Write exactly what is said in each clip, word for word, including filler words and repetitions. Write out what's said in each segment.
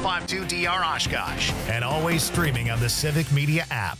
five two D R Oshkosh. And always streaming on the Civic Media app.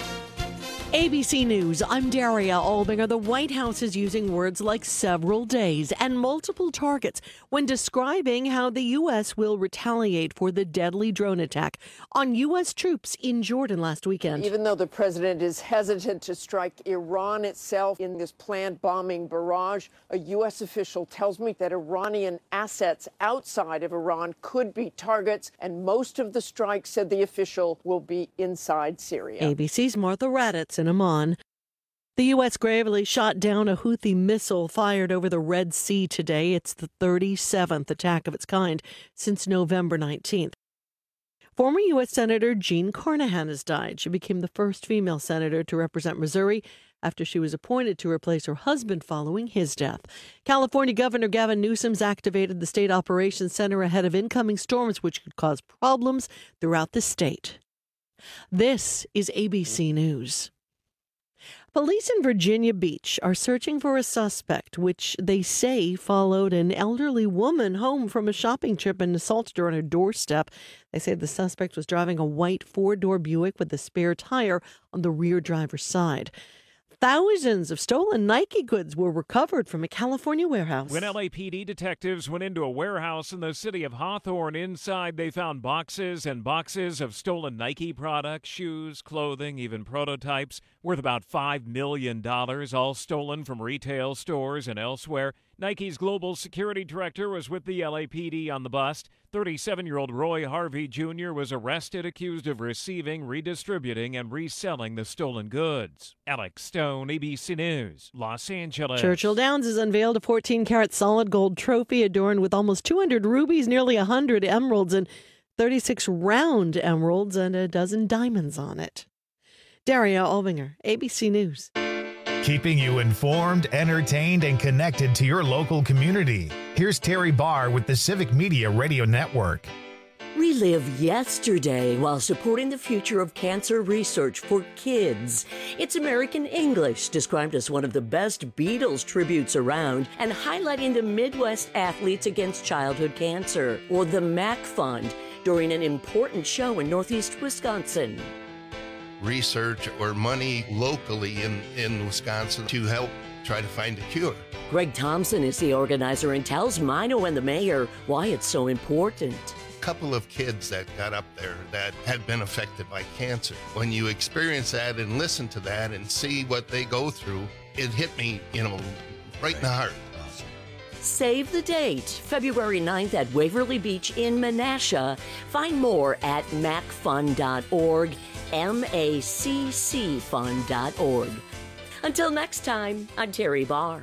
A B C News, I'm Daria Albinger. The White House is using words like several days and multiple targets when describing how the U S will retaliate for the deadly drone attack on U S troops in Jordan last weekend. Even though the president is hesitant to strike Iran itself in this planned bombing barrage, a U S official tells me that Iranian assets outside of Iran could be targets, and most of the strikes, said the official, will be inside Syria. A B C's Martha Raddatz in Amman. The U S gravely shot down a Houthi missile fired over the Red Sea today. It's the thirty-seventh attack of its kind since November nineteenth. Former U S Senator Jean Carnahan has died. She became the first female senator to represent Missouri after she was appointed to replace her husband following his death. California Governor Gavin Newsom's activated the State Operations Center ahead of incoming storms, which could cause problems throughout the state. This is A B C News. Police in Virginia Beach are searching for a suspect, which they say followed an elderly woman home from a shopping trip and assaulted her on her doorstep. They say the suspect was driving a white four-door Buick with a spare tire on the rear driver's side. Thousands of stolen Nike goods were recovered from a California warehouse. When L A P D detectives went into a warehouse in the city of Hawthorne, inside they found boxes and boxes of stolen Nike products, shoes, clothing, even prototypes, worth about five million dollars, all stolen from retail stores and elsewhere. Nike's global security director was with the L A P D on the bust. thirty-seven-year-old Roy Harvey Junior was arrested, accused of receiving, redistributing, and reselling the stolen goods. Alex Stone, A B C News, Los Angeles. Churchill Downs has unveiled a fourteen-karat solid gold trophy adorned with almost two hundred rubies, nearly one hundred emeralds, and thirty-six round emeralds, and a dozen diamonds on it. Daria Albinger, A B C News. Keeping you informed, entertained, and connected to your local community. Here's Terry Barr with the Civic Media Radio Network. Relive yesterday while supporting the future of cancer research for kids. It's American English, described as one of the best Beatles tributes around and highlighting the Midwest athletes against childhood cancer, or the MAC Fund, during an important show in Northeast Wisconsin. Research or money locally in, in Wisconsin to help try to find a cure. Greg Thompson is the organizer and tells Mino and the mayor why it's so important. A couple of kids that got up there that had been affected by cancer. When you experience that and listen to that and see what they go through, it hit me, you know, right in the heart. Save the date, February ninth at Waverly Beach in Menasha. Find more at mac fund dot org. M A C C fund dot org. Until next time, I'm Terry Barr.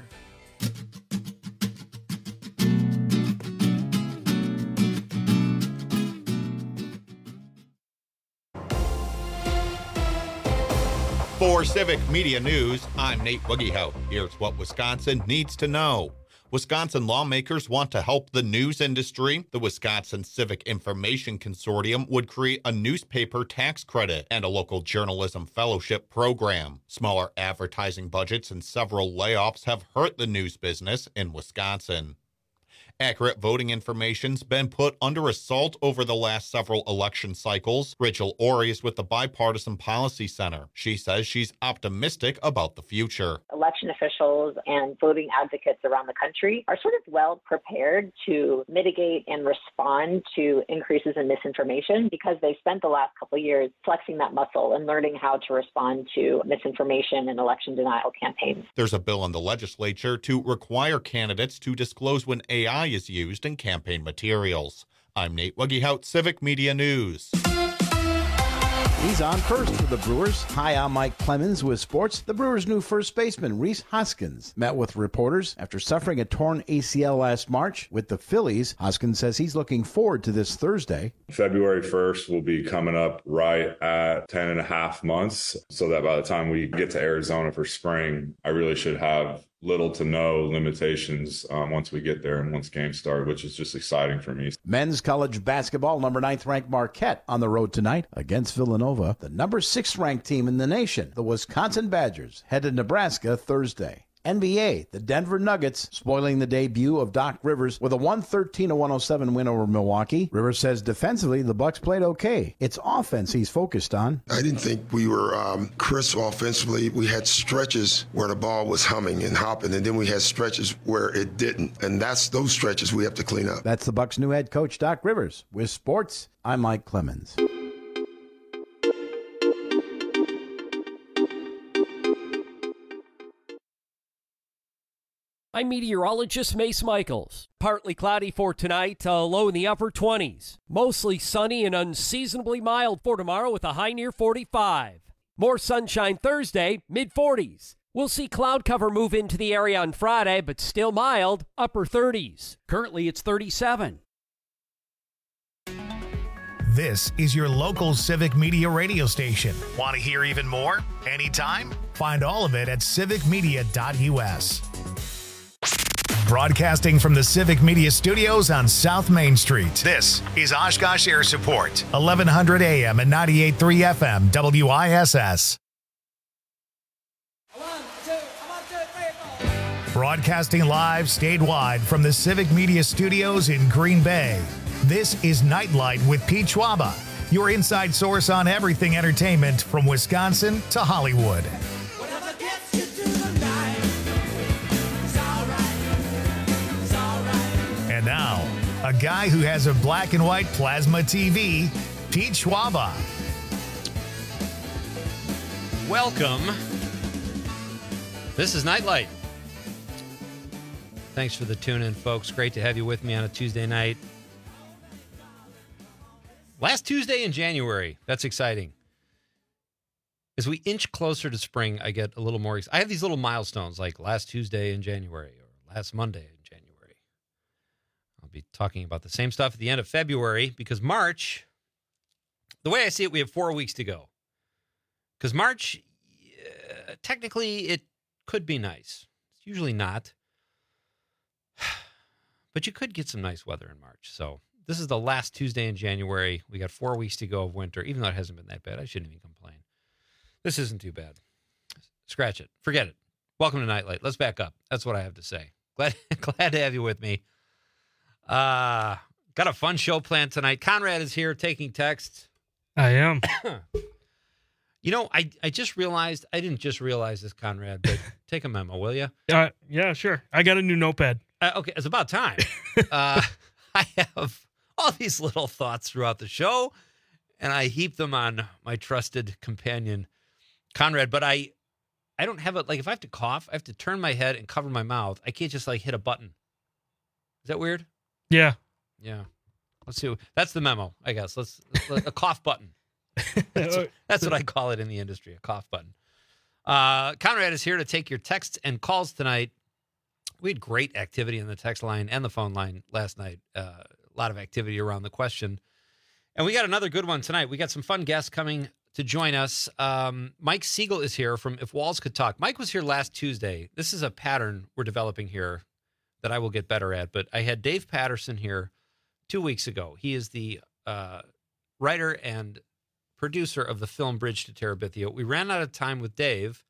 For Civic Media News, I'm Nate Wiggyhout. Here's what Wisconsin needs to know. Wisconsin lawmakers want to help the news industry. The Wisconsin Civic Information Consortium would create a newspaper tax credit and a local journalism fellowship program. Smaller advertising budgets and several layoffs have hurt the news business in Wisconsin. Accurate voting information's been put under assault over the last several election cycles. Rachel Ori is with the Bipartisan Policy Center. She says she's optimistic about the future. Election officials and voting advocates around the country are sort of well prepared to mitigate and respond to increases in misinformation because they spent the last couple of years flexing that muscle and learning how to respond to misinformation and election denial campaigns. There's a bill in the legislature to require candidates to disclose when A I is used in campaign materials. I'm Nate Wiggyhout, Civic Media News. He's on first for the Brewers. Hi, I'm Mike Clemens with sports. The Brewers' new first baseman, Rhys Hoskins, met with reporters after suffering a torn A C L last March with the Phillies. Hoskins says he's looking forward to this Thursday. February first will be coming up right at ten and a half months, so that by the time we get to Arizona for spring, I really should have little to no limitations um, once we get there and once games start, which is just exciting for me. Men's college basketball, number ninth ranked Marquette on the road tonight against Villanova. The number six ranked team in the nation, the Wisconsin Badgers, head to Nebraska Thursday. N B A, the Denver Nuggets spoiling the debut of Doc Rivers with a one thirteen to one oh seven win over Milwaukee. Rivers says defensively, the Bucks played okay. It's offense he's focused on. I didn't think we were um, crisp offensively. We had stretches where the ball was humming and hopping, and then we had stretches where it didn't. And that's those stretches we have to clean up. That's the Bucks' new head coach, Doc Rivers. With sports, I'm Mike Clemens. I'm meteorologist Mace Michaels. Partly cloudy for tonight, uh, low in the upper twenties. Mostly sunny and unseasonably mild for tomorrow with a high near forty-five. More sunshine Thursday, mid forties. We'll see cloud cover move into the area on Friday, but still mild, upper thirties. Currently it's thirty-seven. This is your local Civic Media radio station. Want to hear even more? Anytime? Find all of it at civic media dot u s. Broadcasting from the Civic Media Studios on South Main Street. This is Oshkosh Air Support, eleven hundred A M and ninety-eight point three F M, W I S S. Broadcasting live statewide from the Civic Media Studios in Green Bay. This is Nightlight with Pete Schwaba, your inside source on everything entertainment from Wisconsin to Hollywood. And now, a guy who has a black and white plasma T V, Pete Schwaba. Welcome. This is Nightlight. Thanks for the tune-in, folks. Great to have you with me on a Tuesday night. Last Tuesday in January. That's exciting. As we inch closer to spring, I get a little more excited. I have these little milestones, like last Tuesday in January or last Monday in January. I'll be talking about the same stuff at the end of February because March, the way I see it, we have four weeks to go. Because March, uh, technically, it could be nice. It's usually not. But you could get some nice weather in March. So this is the last Tuesday in January. We got four weeks to go of winter, even though it hasn't been that bad. I shouldn't even complain. This isn't too bad. Scratch it. Forget it. Welcome to Nightlight. Let's back up. That's what I have to say. Glad, glad to have you with me. Uh, got a fun show planned tonight. Conrad is here taking texts. I am. You know, I, I just realized, I didn't just realize this, Conrad, but take a memo, will you? Uh, yeah, sure. I got a new notepad. Uh, okay, it's about time. uh, I have all these little thoughts throughout the show, and I heap them on my trusted companion, Conrad. But I I don't have it. Like, if I have to cough, I have to turn my head and cover my mouth. I can't just, like, hit a button. Is that weird? Yeah. Yeah. Let's see. That's the memo, I guess. Let's, let's a cough button. That's what, that's what I call it in the industry, a cough button. Uh, Conrad is here to take your texts and calls tonight. We had great activity in the text line and the phone line last night. Uh, a lot of activity around the question. And we got another good one tonight. We got some fun guests coming to join us. Um, Mike Siegel is here from If Walls Could Talk. Mike was here last Tuesday. This is a pattern we're developing here that I will get better at. But I had Dave Patterson here two weeks ago. He is the uh, writer and producer of the film Bridge to Terabithia. We ran out of time with Dave,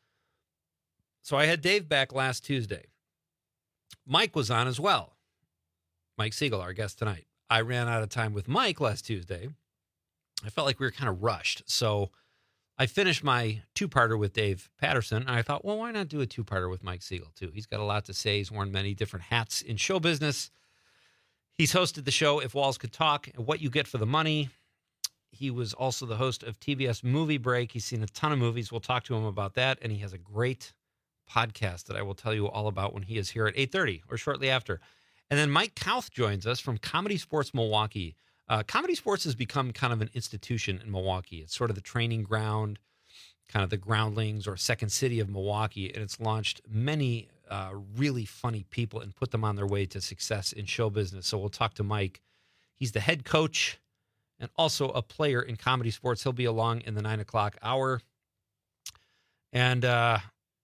so I had Dave back last Tuesday. Mike was on as well. Mike Siegel, our guest tonight. I ran out of time with Mike last Tuesday. I felt like we were kind of rushed, so I finished my two-parter with Dave Patterson, and I thought, well, why not do a two-parter with Mike Siegel, too? He's got a lot to say. He's worn many different hats in show business. He's hosted the show If Walls Could Talk, What You Get for the Money. He was also the host of T B S Movie Break. He's seen a ton of movies. We'll talk to him about that. And he has a great podcast that I will tell you all about when he is here at eight thirty or shortly after. And then Mike Kauth joins us from Comedy Sports Milwaukee. Uh, Comedy Sports has become kind of an institution in Milwaukee. It's sort of the training ground, kind of the groundlings or second city of Milwaukee. And it's launched many uh, really funny people and put them on their way to success in show business. So we'll talk to Mike. He's the head coach and also a player in Comedy Sports. He'll be along in the nine o'clock hour. And uh,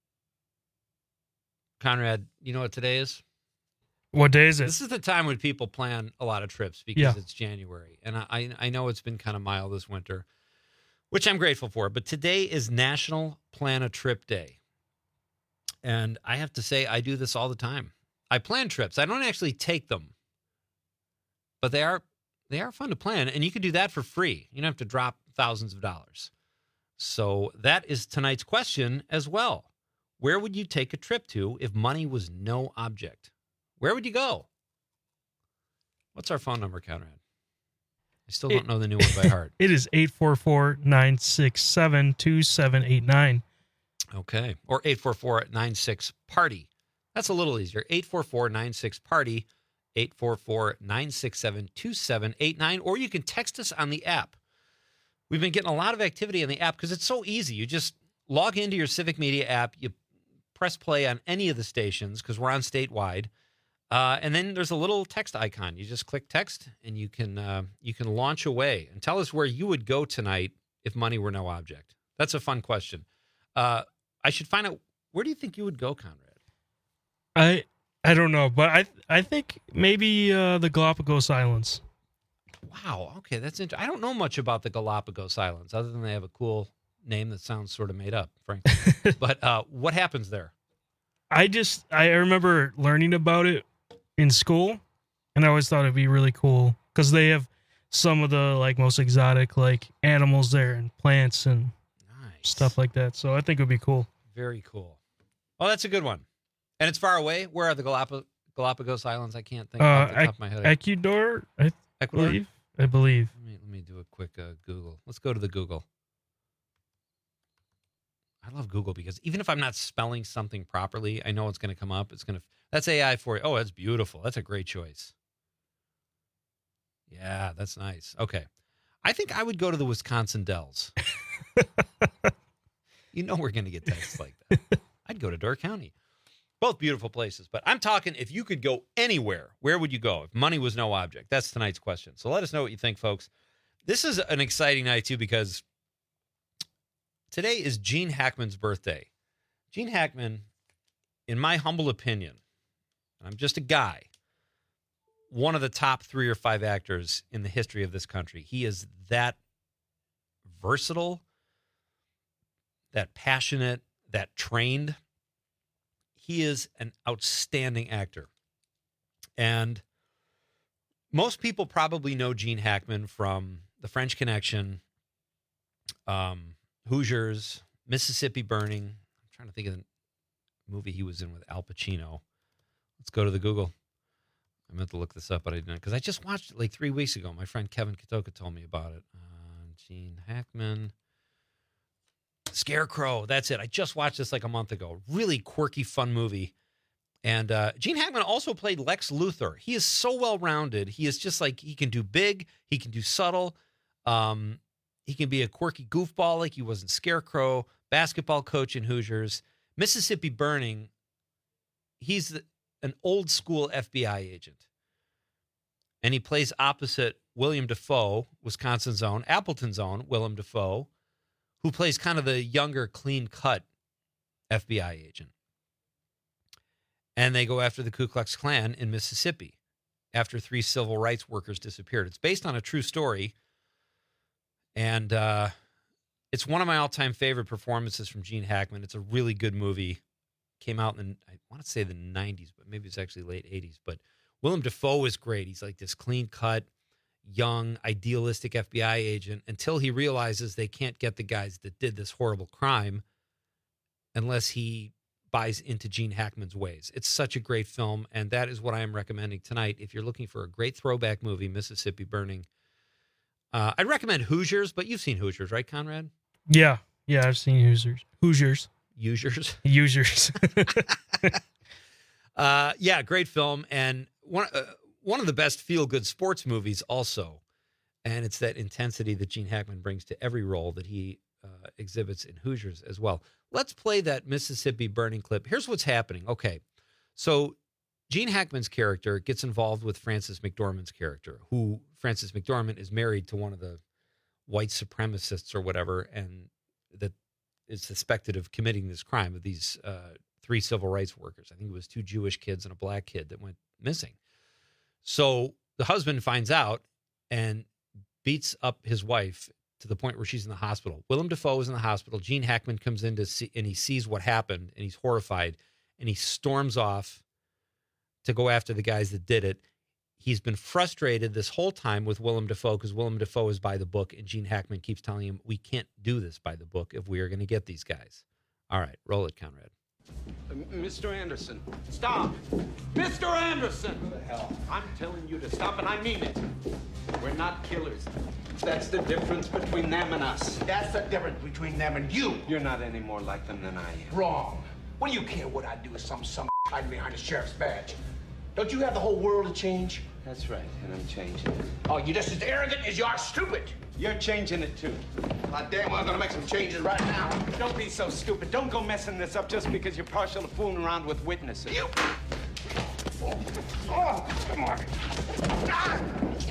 Conrad, you know what today is? What day is it? This is the time when people plan a lot of trips because yeah. it's January. And I, I know it's been kind of mild this winter, which I'm grateful for. But today is National Plan a Trip Day. And I have to say, I do this all the time. I plan trips. I don't actually take them, but they are they are fun to plan, and you can do that for free. You don't have to drop thousands of dollars. So that is tonight's question as well. Where would you take a trip to if money was no object? Where would you go? What's our phone number, Conrad? I still don't it, know the new one by heart. It is eight four four, nine six seven, two seven eight nine. Okay. Or eight four four, nine six, party. That's a little easier. eight four four, nine six, party. eight four four, nine six seven, two seven eight nine. Or you can text us on the app. We've been getting a lot of activity on the app because it's so easy. You just log into your Civic Media app. You press play on any of the stations because we're on statewide. Uh, and then there's a little text icon. You just click text, and you can uh, you can launch away and tell us where you would go tonight if money were no object. That's a fun question. Uh, I should find out, where do you think you would go, Conrad? I I don't know, but I I think maybe uh, the Galapagos Islands. Wow. Okay, that's interesting. I don't know much about the Galapagos Islands other than they have a cool name that sounds sort of made up, frankly. But uh, what happens there? I just I remember learning about it in school, and I always thought it'd be really cool because they have some of the like most exotic like animals there and plants and nice. stuff like that. So I think it would be cool. Very cool. Oh, that's a good one. And it's far away. Where are the Galap- Galapagos Islands? I can't think Uh, off the top Ec- of my head. Ecuador, I Ecuador? believe. I believe. Let me, let me do a quick uh, Google. Let's go to the Google. I love Google because even if I'm not spelling something properly, I know it's going to come up. It's going to. That's A I for you. Oh, that's beautiful. That's a great choice. Yeah, that's nice. Okay. I think I would go to the Wisconsin Dells. You know we're going to get texts like that. I'd go to Door County. Both beautiful places. But I'm talking, if you could go anywhere, where would you go if money was no object? That's tonight's question. So let us know what you think, folks. This is an exciting night, too, because today is Gene Hackman's birthday. Gene Hackman, in my humble opinion, I'm just a guy, one of the top three or five actors in the history of this country. He is that versatile, that passionate, that trained. He is an outstanding actor. And most people probably know Gene Hackman from The French Connection, um, Hoosiers, Mississippi Burning. I'm trying to think of the movie he was in with Al Pacino. Let's go to the Google. I meant to look this up, but I didn't, because I just watched it like three weeks ago. My friend Kevin Katoka told me about it. Uh, Gene Hackman. Scarecrow. That's it. I just watched this like a month ago. Really quirky, fun movie. And uh, Gene Hackman also played Lex Luthor. He is so well-rounded. He is just like, he can do big. He can do subtle. Um, he can be a quirky goofball like he was in Scarecrow, basketball coach in Hoosiers. Mississippi Burning, he's the, an old-school F B I agent. And he plays opposite William Dafoe, Wisconsin's own, Appleton's own Willem Dafoe, who plays kind of the younger, clean-cut F B I agent. And they go after the Ku Klux Klan in Mississippi after three civil rights workers disappeared. It's based on a true story, and uh, it's one of my all-time favorite performances from Gene Hackman. It's a really good movie. Came out in, I want to say the nineties, but maybe it's actually late eighties. But Willem Dafoe is great. He's like this clean-cut, young, idealistic F B I agent until he realizes they can't get the guys that did this horrible crime unless he buys into Gene Hackman's ways. It's such a great film, and that is what I am recommending tonight. If you're looking for a great throwback movie, Mississippi Burning, uh, I'd recommend Hoosiers, but you've seen Hoosiers, right, Conrad? Yeah. Yeah, I've seen Hoosiers. Hoosiers. Hoosiers? Hoosiers. uh, yeah, great film, and one uh, one of the best feel-good sports movies also, and it's that intensity that Gene Hackman brings to every role that he uh, exhibits in Hoosiers as well. Let's play that Mississippi Burning clip. Here's what's happening. Okay, so Gene Hackman's character gets involved with Frances McDormand's character, who Frances McDormand is married to one of the white supremacists or whatever, and that is suspected of committing this crime of these uh, three civil rights workers. I think it was two Jewish kids and a black kid that went missing. So the husband finds out and beats up his wife to the point where she's in the hospital. Willem Dafoe is in the hospital. Gene Hackman comes in to see, and he sees what happened, and he's horrified, and he storms off to go after the guys that did it. He's been frustrated this whole time with Willem Dafoe because Willem Dafoe is by the book, and Gene Hackman keeps telling him, we can't do this by the book if we are going to get these guys. All right, roll it, Conrad. Uh, Mister Anderson, stop! Mister Anderson! What the hell? I'm telling you to stop, and I mean it. We're not killers. That's the difference between them and us. That's the difference between them and you. You're not any more like them than I am. Wrong. What do you care what I do with some some hiding behind a sheriff's badge? Don't you have the whole world to change? That's right, and I'm changing it. Oh, you're just as arrogant as you are stupid. You're changing it, too. I damn well gonna make some changes right now. Don't be so stupid. Don't go messing this up just because you're partial to fooling around with witnesses. You... Oh, oh come on. Ah!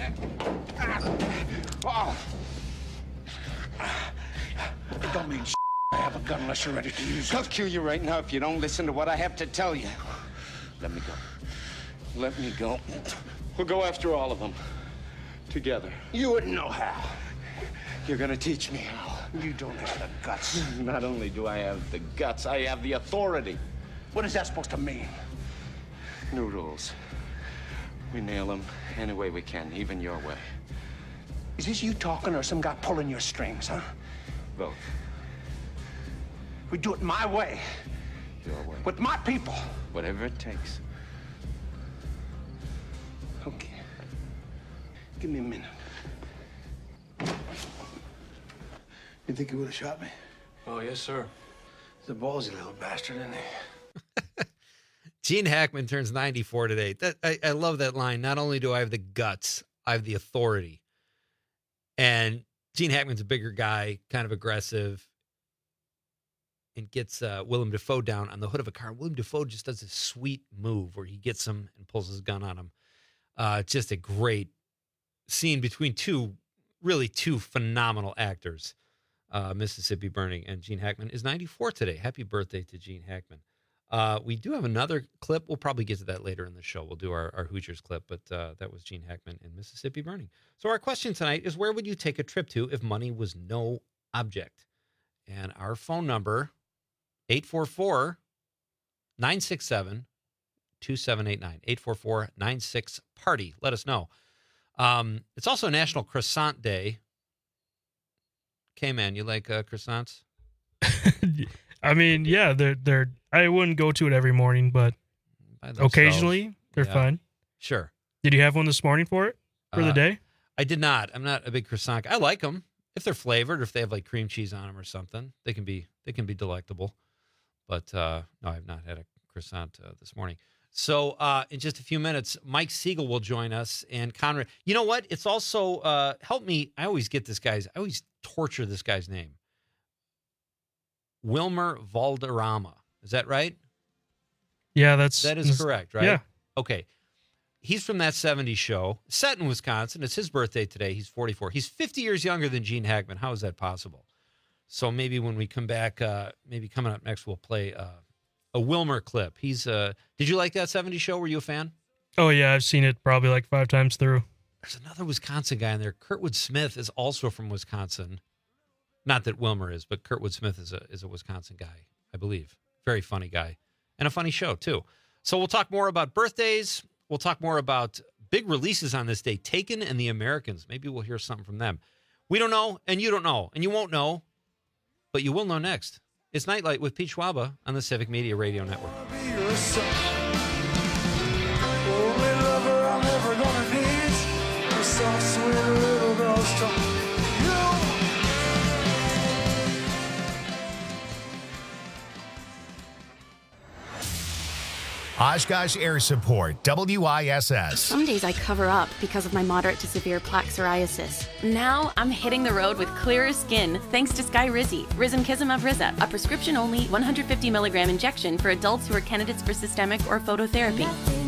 Ah! Oh. It don't mean I have a gun unless you're ready to use it. I'll kill you right now if you don't listen to what I have to tell you. Let me go. Let me go. We'll go after all of them. Together. You wouldn't know how. You're gonna teach me how. You don't have the guts. Not only do I have the guts, I have the authority. What is that supposed to mean? New rules. We nail them any way we can, even your way. Is this you talking or some guy pulling your strings, huh? Both. We do it my way. Your way. With my people. Whatever it takes. Okay. Give me a minute. You think he would have shot me? Oh, yes, sir. He's a ballsy little bastard, isn't he? Gene Hackman turns ninety-four today. That I, I love that line. Not only do I have the guts, I have the authority. And Gene Hackman's a bigger guy, kind of aggressive, and gets uh, Willem Dafoe down on the hood of a car. Willem Dafoe just does a sweet move where he gets him and pulls his gun on him. Uh, just a great scene between two, really two phenomenal actors. Uh, Mississippi Burning, and Gene Hackman is ninety-four today. Happy birthday to Gene Hackman. Uh, we do have another clip. We'll probably get to that later in the show. We'll do our, our Hoosiers clip, but uh, that was Gene Hackman and Mississippi Burning. So our question tonight is, where would you take a trip to if money was no object? And our phone number, eight four four, nine six seven, two seven eight nine, eight four four, nine six, party. Let us know. Um, it's also National Croissant Day. Okay, man, you like uh, croissants? I mean, yeah, they're they're. I wouldn't go to it every morning, but occasionally they're yeah. fine. Sure. Did you have one this morning for it for uh, the day? I did not. I'm not a big croissant guy. I like them if they're flavored, or if they have like cream cheese on them or something. They can be they can be delectable. But uh, no, I've not had a croissant uh, this morning. So uh, in just a few minutes, Mike Siegel will join us, and Conrad. You know what? It's also uh, help me. I always get this guy's. I always torture this guy's name. Wilmer Valderrama. Is that right? Yeah, that's that is correct, right? Yeah. Okay. He's from That seventies Show, set in Wisconsin. It's his birthday today. He's forty-four. He's fifty years younger than Gene Hackman. How is that possible? So maybe when we come back, uh, maybe coming up next, we'll play uh, a Wilmer clip. He's. Uh, did you like That seventies Show? Were you a fan? Oh yeah, I've seen it probably like five times through. There's another Wisconsin guy in there. Kurtwood Smith is also from Wisconsin. Not that Wilmer is, but Kurtwood Smith is a is a Wisconsin guy, I believe. Very funny guy. And a funny show, too. So we'll talk more about birthdays. We'll talk more about big releases on this day. Taken and the Americans. Maybe we'll hear something from them. We don't know, and you don't know, and you won't know, but you will know next. It's Nightlight with Pete Schwaba on the Civic Media Radio Network. Oshkosh Air Support, W I S S. Some days I cover up because of my moderate to severe plaque psoriasis. Now I'm hitting the road with clearer skin thanks to Skyrizi, Risankizumab Riza, a prescription-only one hundred fifty milligram injection for adults who are candidates for systemic or phototherapy.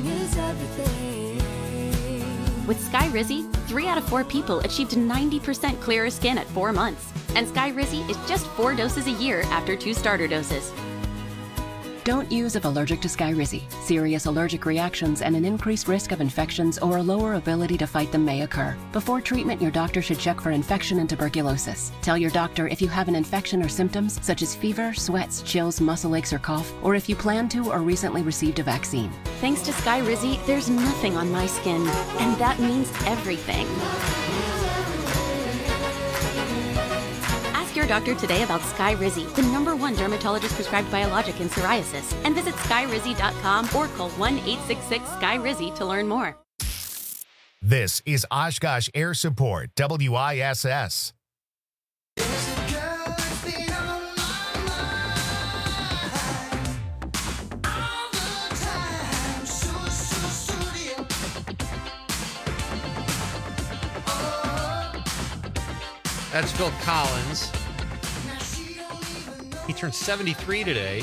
With Skyrizi, three out of four people achieved ninety percent clearer skin at four months. And Skyrizi is just four doses a year after two starter doses. Don't use if allergic to Skyrizi. Serious allergic reactions and an increased risk of infections or a lower ability to fight them may occur. Before treatment, your doctor should check for infection and tuberculosis. Tell your doctor if you have an infection or symptoms such as fever, sweats, chills, muscle aches, or cough, or if you plan to or recently received a vaccine. Thanks to Skyrizi, there's nothing on my skin, and that means everything. Ask your doctor today about Skyrizi, the number one dermatologist prescribed biologic in psoriasis, and visit skyrizi dot com or call one eight six six Sky Rizzy to learn more. This is Oshkosh Air Support, W I S S. That's Phil Collins. He turned seventy-three today.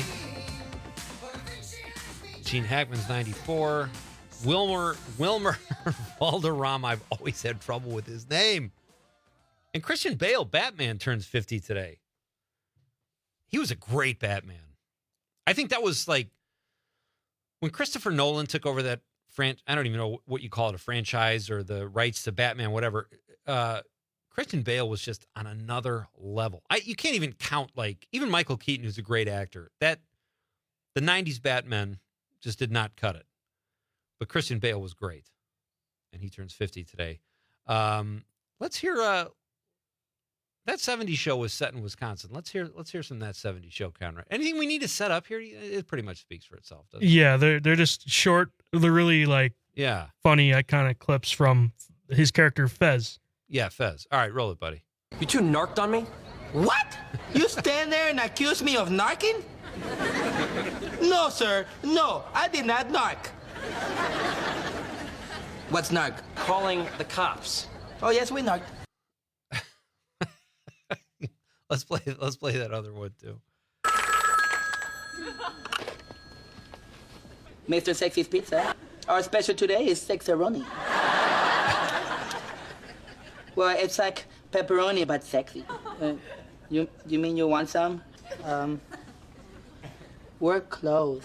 Gene Hackman's ninety-four. Wilmer Wilmer Valderrama. I've always had trouble with his name. And Christian Bale, Batman, turns fifty today. He was a great Batman. I think that was like when Christopher Nolan took over that fran- I don't even know what you call it, a franchise or the rights to Batman, whatever. Uh, Christian Bale was just on another level. I, you can't even count, like, even Michael Keaton, who's a great actor. That the nineties Batman just did not cut it. But Christian Bale was great. And he turns fifty today. Um, let's hear uh, that seventies show was set in Wisconsin. Let's hear let's hear some of that seventies show, Conrad. Anything we need to set up here? It pretty much speaks for itself, doesn't it? Yeah, they're they're just short, they're really like yeah. funny iconic clips from his character Fez. Yeah, Fez. All right, roll it, buddy. You two narked on me? What? You stand there and accuse me of narking? No, sir. No, I did not narc. What's narc? Calling the cops. Oh, yes, we narked. let's play let's play that other one, too. Mister Sexy's Pizza. Our special today is Sexaroni. Well, it's like pepperoni, but sexy. Uh, you you mean you want some? Um, we're close.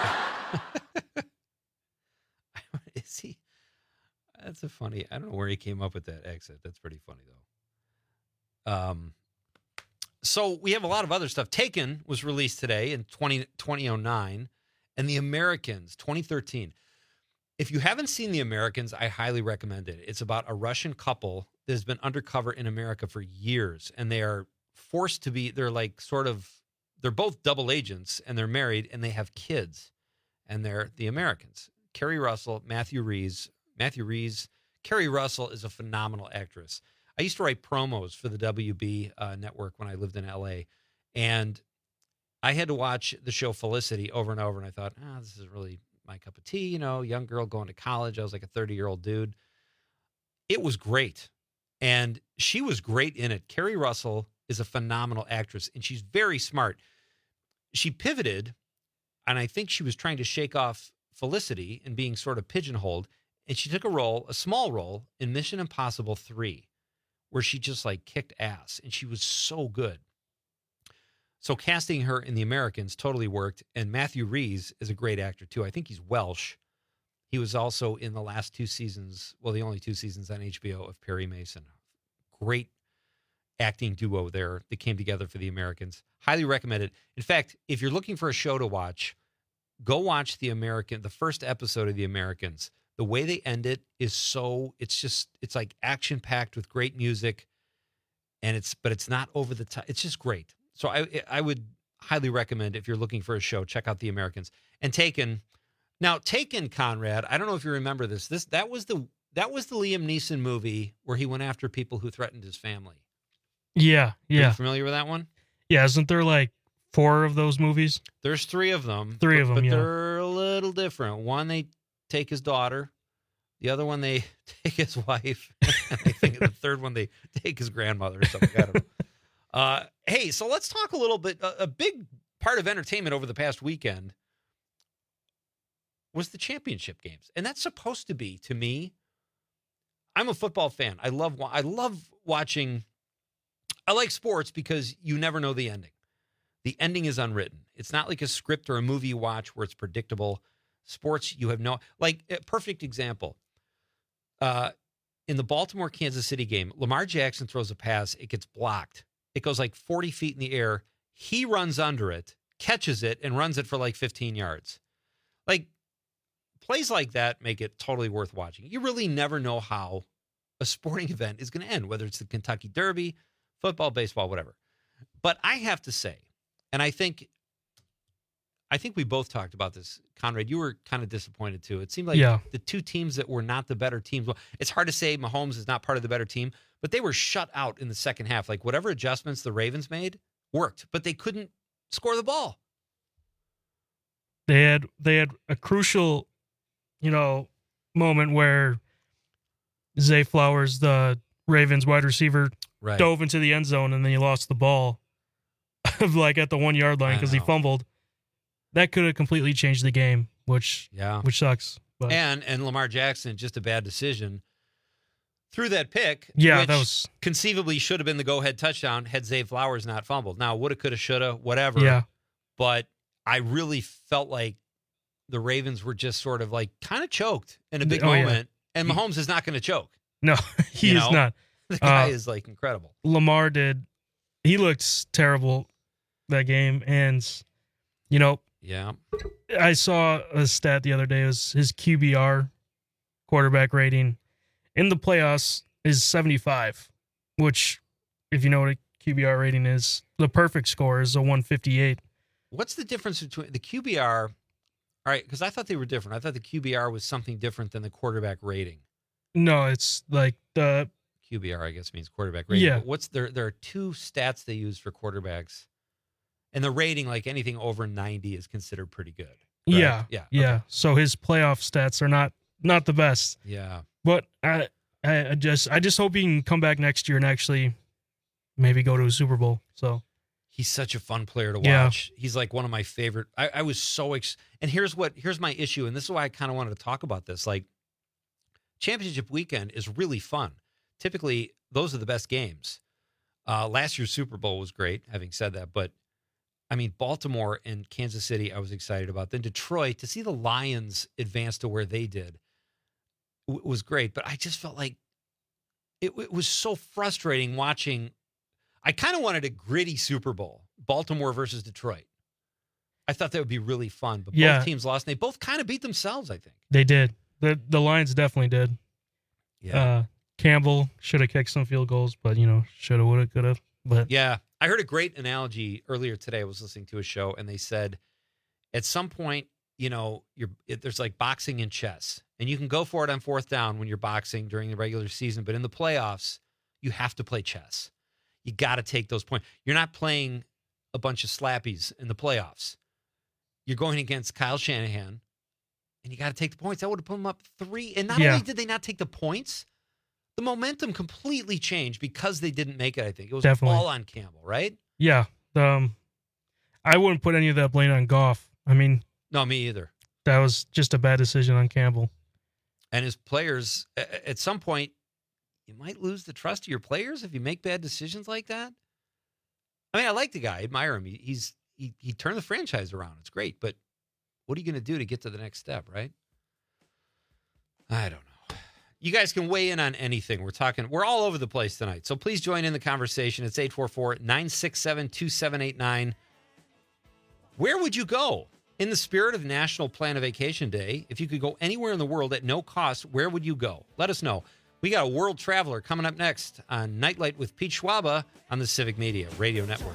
Is he? That's a funny. I don't know where he came up with that accent. That's pretty funny, though. Um, so we have a lot of other stuff. Taken was released today in twenty, twenty oh nine, and The Americans, twenty thirteen. If you haven't seen The Americans, I highly recommend it. It's about a Russian couple that has been undercover in America for years, and they are forced to be, they're like sort of, they're both double agents, and they're married, and they have kids, and they're the Americans. Kerry Russell, Matthew Rhys. Matthew Rhys, Kerry Russell is a phenomenal actress. I used to write promos for the W B uh, network when I lived in L A, and I had to watch the show Felicity over and over, and I thought, oh, this is really my cup of tea, you know, young girl going to college. I was like a thirty-year-old dude. It was great. And she was great in it. Kerry Russell is a phenomenal actress, and she's very smart. She pivoted, and I think she was trying to shake off Felicity and being sort of pigeonholed, and she took a role, a small role, in Mission Impossible three, where she just, like, kicked ass, and she was so good. So casting her in The Americans totally worked, and Matthew Rhys is a great actor, too. I think he's Welsh. He was also in the last two seasons, well, the only two seasons on H B O of Perry Mason. Great acting duo there that came together for The Americans. Highly recommended. In fact, if you're looking for a show to watch, go watch The American, the first episode of The Americans. The way they end it is so, it's just, it's like action-packed with great music, and it's, but it's not over the top. It's just great. So I I would highly recommend, if you're looking for a show, check out The Americans. And Taken. Now, Taken, Conrad, I don't know if you remember this. This that was the that was the Liam Neeson movie where he went after people who threatened his family. Yeah, yeah. Are you familiar with that one? Yeah, isn't there like four of those movies? There's three of them. Three but, of them, but yeah. they're a little different. One, they take his daughter. The other one, they take his wife. And I think the third one, they take his grandmother or something. I don't know. Uh, hey, so let's talk a little bit. A, a big part of entertainment over the past weekend was the championship games. And that's supposed to be, to me, I'm a football fan. I love I love watching. I like sports because you never know the ending. The ending is unwritten. It's not like a script or a movie you watch where it's predictable. Sports, you have no, like a perfect example. Uh, in the Baltimore-Kansas City game, Lamar Jackson throws a pass. It gets blocked. It goes like forty feet in the air. He runs under it, catches it, and runs it for like fifteen yards. Like, plays like that make it totally worth watching. You really never know how a sporting event is going to end, whether it's the Kentucky Derby, football, baseball, whatever. But I have to say, and I think I think we both talked about this, Conrad, you were kind of disappointed too. It seemed like yeah. the two teams that were not the better teams, well, it's hard to say Mahomes is not part of the better team, but they were shut out in the second half. Like whatever adjustments the Ravens made worked, but they couldn't score the ball. They had they had a crucial, you know, moment where Zay Flowers, the Ravens wide receiver, right. dove into the end zone and then he lost the ball like at the one yard line because he fumbled. That could have completely changed the game, which yeah. which sucks. But. And and Lamar Jackson, just a bad decision. Threw that pick, yeah, which that was conceivably should have been the go-ahead touchdown had Zay Flowers not fumbled. Now, woulda, coulda, shoulda, whatever. Yeah. But I really felt like the Ravens were just sort of like kind of choked in a big oh, moment, yeah. and Mahomes is not going to choke. No, he you is know? not. The guy uh, is like incredible. Lamar did. He looked terrible that game, and you know. Yeah. I saw a stat the other day. It was his Q B R, quarterback rating, in the playoffs is seventy-five, which, if you know what a Q B R rating is, the perfect score is a one fifty-eight. What's the difference between the Q B R? All right, because I thought they were different. I thought the Q B R was something different than the quarterback rating. No, it's like the Q B R, I guess, means quarterback rating. Yeah. But what's there? There are two stats they use for quarterbacks. And the rating, like anything over ninety, is considered pretty good. Correct? Yeah, yeah, yeah. Okay. So his playoff stats are not not the best. Yeah, but I, I just I just hope he can come back next year and actually maybe go to a Super Bowl. So he's such a fun player to yeah. watch. He's like one of my favorite. I, I was so ex- and here's what here's my issue, and this is why I kind of wanted to talk about this. Like, championship weekend is really fun. Typically, those are the best games. Uh, last year's Super Bowl was great. Having said that, but I mean, Baltimore and Kansas City, I was excited about. Then Detroit, to see the Lions advance to where they did w- was great. But I just felt like it, it was so frustrating watching. I kind of wanted a gritty Super Bowl, Baltimore versus Detroit. I thought that would be really fun. But yeah. both teams lost, and they both kind of beat themselves, I think. They did. The the Lions definitely did. Yeah. Uh, Campbell should have kicked some field goals, but, you know, should have, would have, could have. But yeah. I heard a great analogy earlier today. I was listening to a show, and they said at some point, you know, you're it, there's like boxing and chess, and you can go for it on fourth down when you're boxing during the regular season, but in the playoffs, you have to play chess. You got to take those points. You're not playing a bunch of slappies in the playoffs. You're going against Kyle Shanahan, and you got to take the points. That would have put them up three. And not yeah. only did they not take the points, the momentum completely changed because they didn't make it, I think. It was Definitely. all on Campbell, right? Yeah. Um, I wouldn't put any of that blame on Goff. I mean, no, me either. That was just a bad decision on Campbell. And his players, at some point, you might lose the trust of your players if you make bad decisions like that. I mean, I like the guy. I admire him. He, he's he, he turned the franchise around. It's great. But what are you going to do to get to the next step, right? I don't know. You guys can weigh in on anything. We're talking, we're all over the place tonight. So please join in the conversation. It's eight four four, nine six seven, two seven eight nine. Where would you go? In the spirit of National Plan a Vacation Day, if you could go anywhere in the world at no cost, where would you go? Let us know. We got a world traveler coming up next on Nightlight with Pete Schwaba on the Civic Media Radio Network.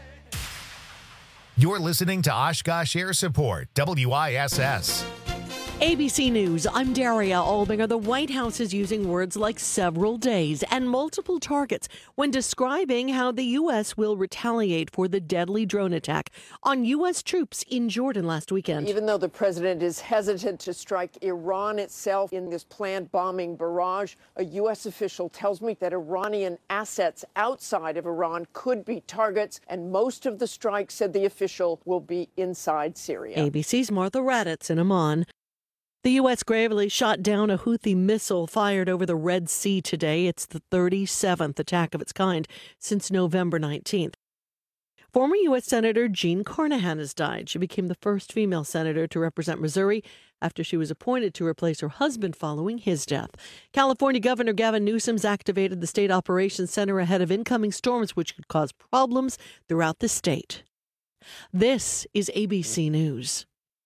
You're listening to Oshkosh Air Support, W I S S. A B C News, I'm Daria Albinger. The White House is using words like several days and multiple targets when describing how the U S will retaliate for the deadly drone attack on U S troops in Jordan last weekend. Even though the president is hesitant to strike Iran itself in this planned bombing barrage, a U S official tells me that Iranian assets outside of Iran could be targets, and most of the strike, said the official, will be inside Syria. A B C's Martha Raddatz in Amman. The U S gravely shot down a Houthi missile fired over the Red Sea today. It's the thirty-seventh attack of its kind since November nineteenth. Former U S Senator Jean Carnahan has died. She became the first female senator to represent Missouri after she was appointed to replace her husband following his death. California Governor Gavin Newsom's activated the State Operations Center ahead of incoming storms, which could cause problems throughout the state. This is A B C News.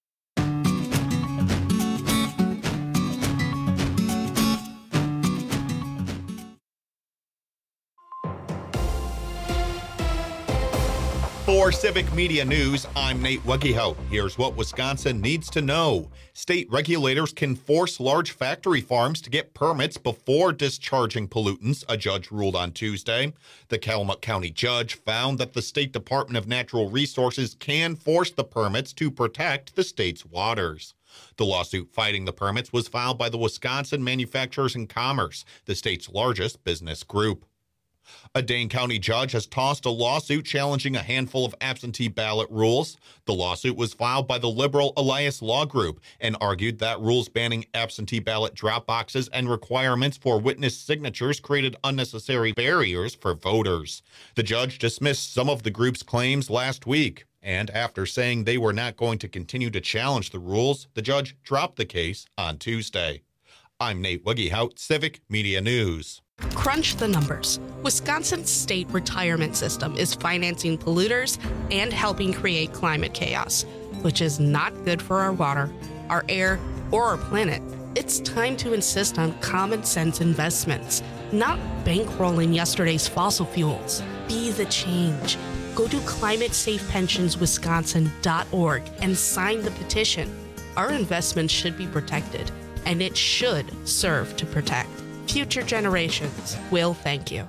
For Civic Media News, I'm Nate Wegehout. Here's what Wisconsin needs to know. State regulators can force large factory farms to get permits before discharging pollutants, a judge ruled on Tuesday. The Calumet County judge found that the State Department of Natural Resources can force the permits to protect the state's waters. The lawsuit fighting the permits was filed by the Wisconsin Manufacturers and Commerce, the state's largest business group. A Dane County judge has tossed a lawsuit challenging a handful of absentee ballot rules. The lawsuit was filed by the liberal Elias Law Group and argued that rules banning absentee ballot drop boxes and requirements for witness signatures created unnecessary barriers for voters. The judge dismissed some of the group's claims last week, and after saying they were not going to continue to challenge the rules, the judge dropped the case on Tuesday. I'm Nate Wegehout, Civic Media News. Crunch the numbers. Wisconsin's state retirement system is financing polluters and helping create climate chaos, which is not good for our water, our air, or our planet. It's time to insist on common sense investments, not bankrolling yesterday's fossil fuels. Be the change. Go to climate safe pensions wisconsin dot org and sign the petition. Our investments should be protected, and it should serve to protect. Future generations will thank you.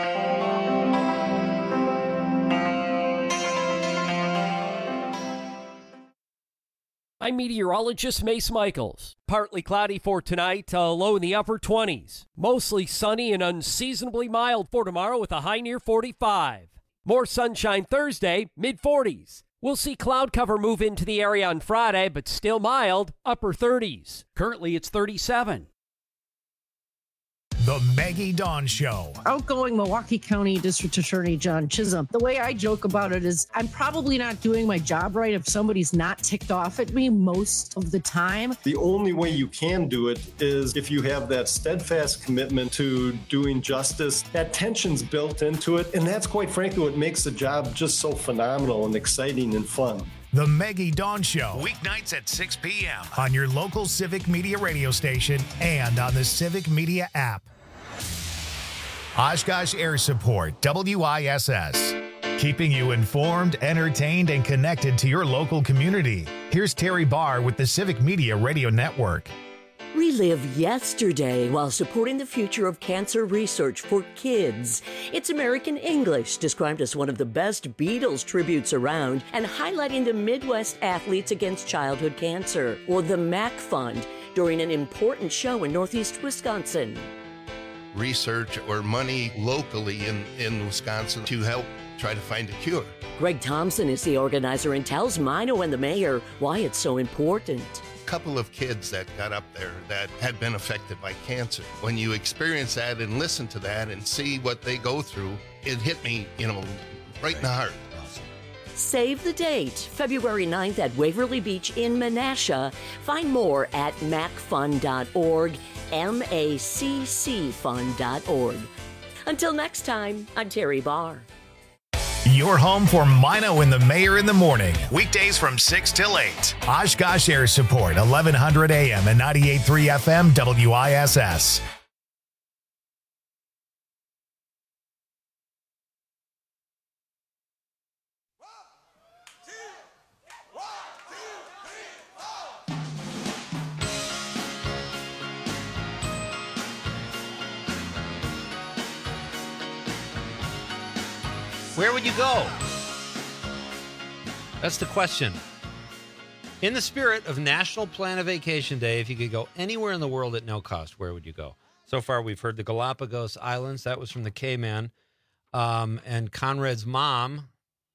I'm meteorologist Mace Michaels. Partly cloudy for tonight, a low in the upper twenties. Mostly sunny and unseasonably mild for tomorrow with a high near forty-five. More sunshine Thursday, mid forties. We'll see cloud cover move into the area on Friday, but still mild, upper thirties. Currently it's thirty-seven. The Maggie Dawn Show. Outgoing Milwaukee County District Attorney John Chisholm. The way I joke about it is I'm probably not doing my job right if somebody's not ticked off at me most of the time. The only way you can do it is if you have that steadfast commitment to doing justice. That tension's built into it, and that's quite frankly what makes the job just so phenomenal and exciting and fun. The Maggie Dawn Show, weeknights at six p.m. on your local Civic Media radio station and on the Civic Media app. Oshkosh Air Support, W I S S. Keeping you informed, entertained, and connected to your local community. Here's Terry Barr with the Civic Media Radio Network. Relive yesterday while supporting the future of cancer research for kids. It's American English, described as one of the best Beatles tributes around and highlighting the Midwest athletes against childhood cancer, or the M A C Fund, during an important show in Northeast Wisconsin. Research or money locally in, in Wisconsin to help try to find a cure. Greg Thompson is the organizer and tells Mino and the mayor why it's so important. A couple of kids that got up there that had been affected by cancer. When you experience that and listen to that and see what they go through, it hit me, you know, right in the heart. Save the date, February ninth at Waverly Beach in Menasha. Find more at mac fund dot org, M A C C fund dot org. Until next time, I'm Terry Barr. Your home for Mino and the Mayor in the morning. Weekdays from six till eight. Oshkosh Air Support, eleven hundred A M and ninety-eight point three F M W I S S. Where would you go? That's the question. In the spirit of National Plan a Vacation Day, if you could go anywhere in the world at no cost, where would you go? So far, we've heard the Galapagos Islands. That was from the K-Man. Um, and Conrad's mom,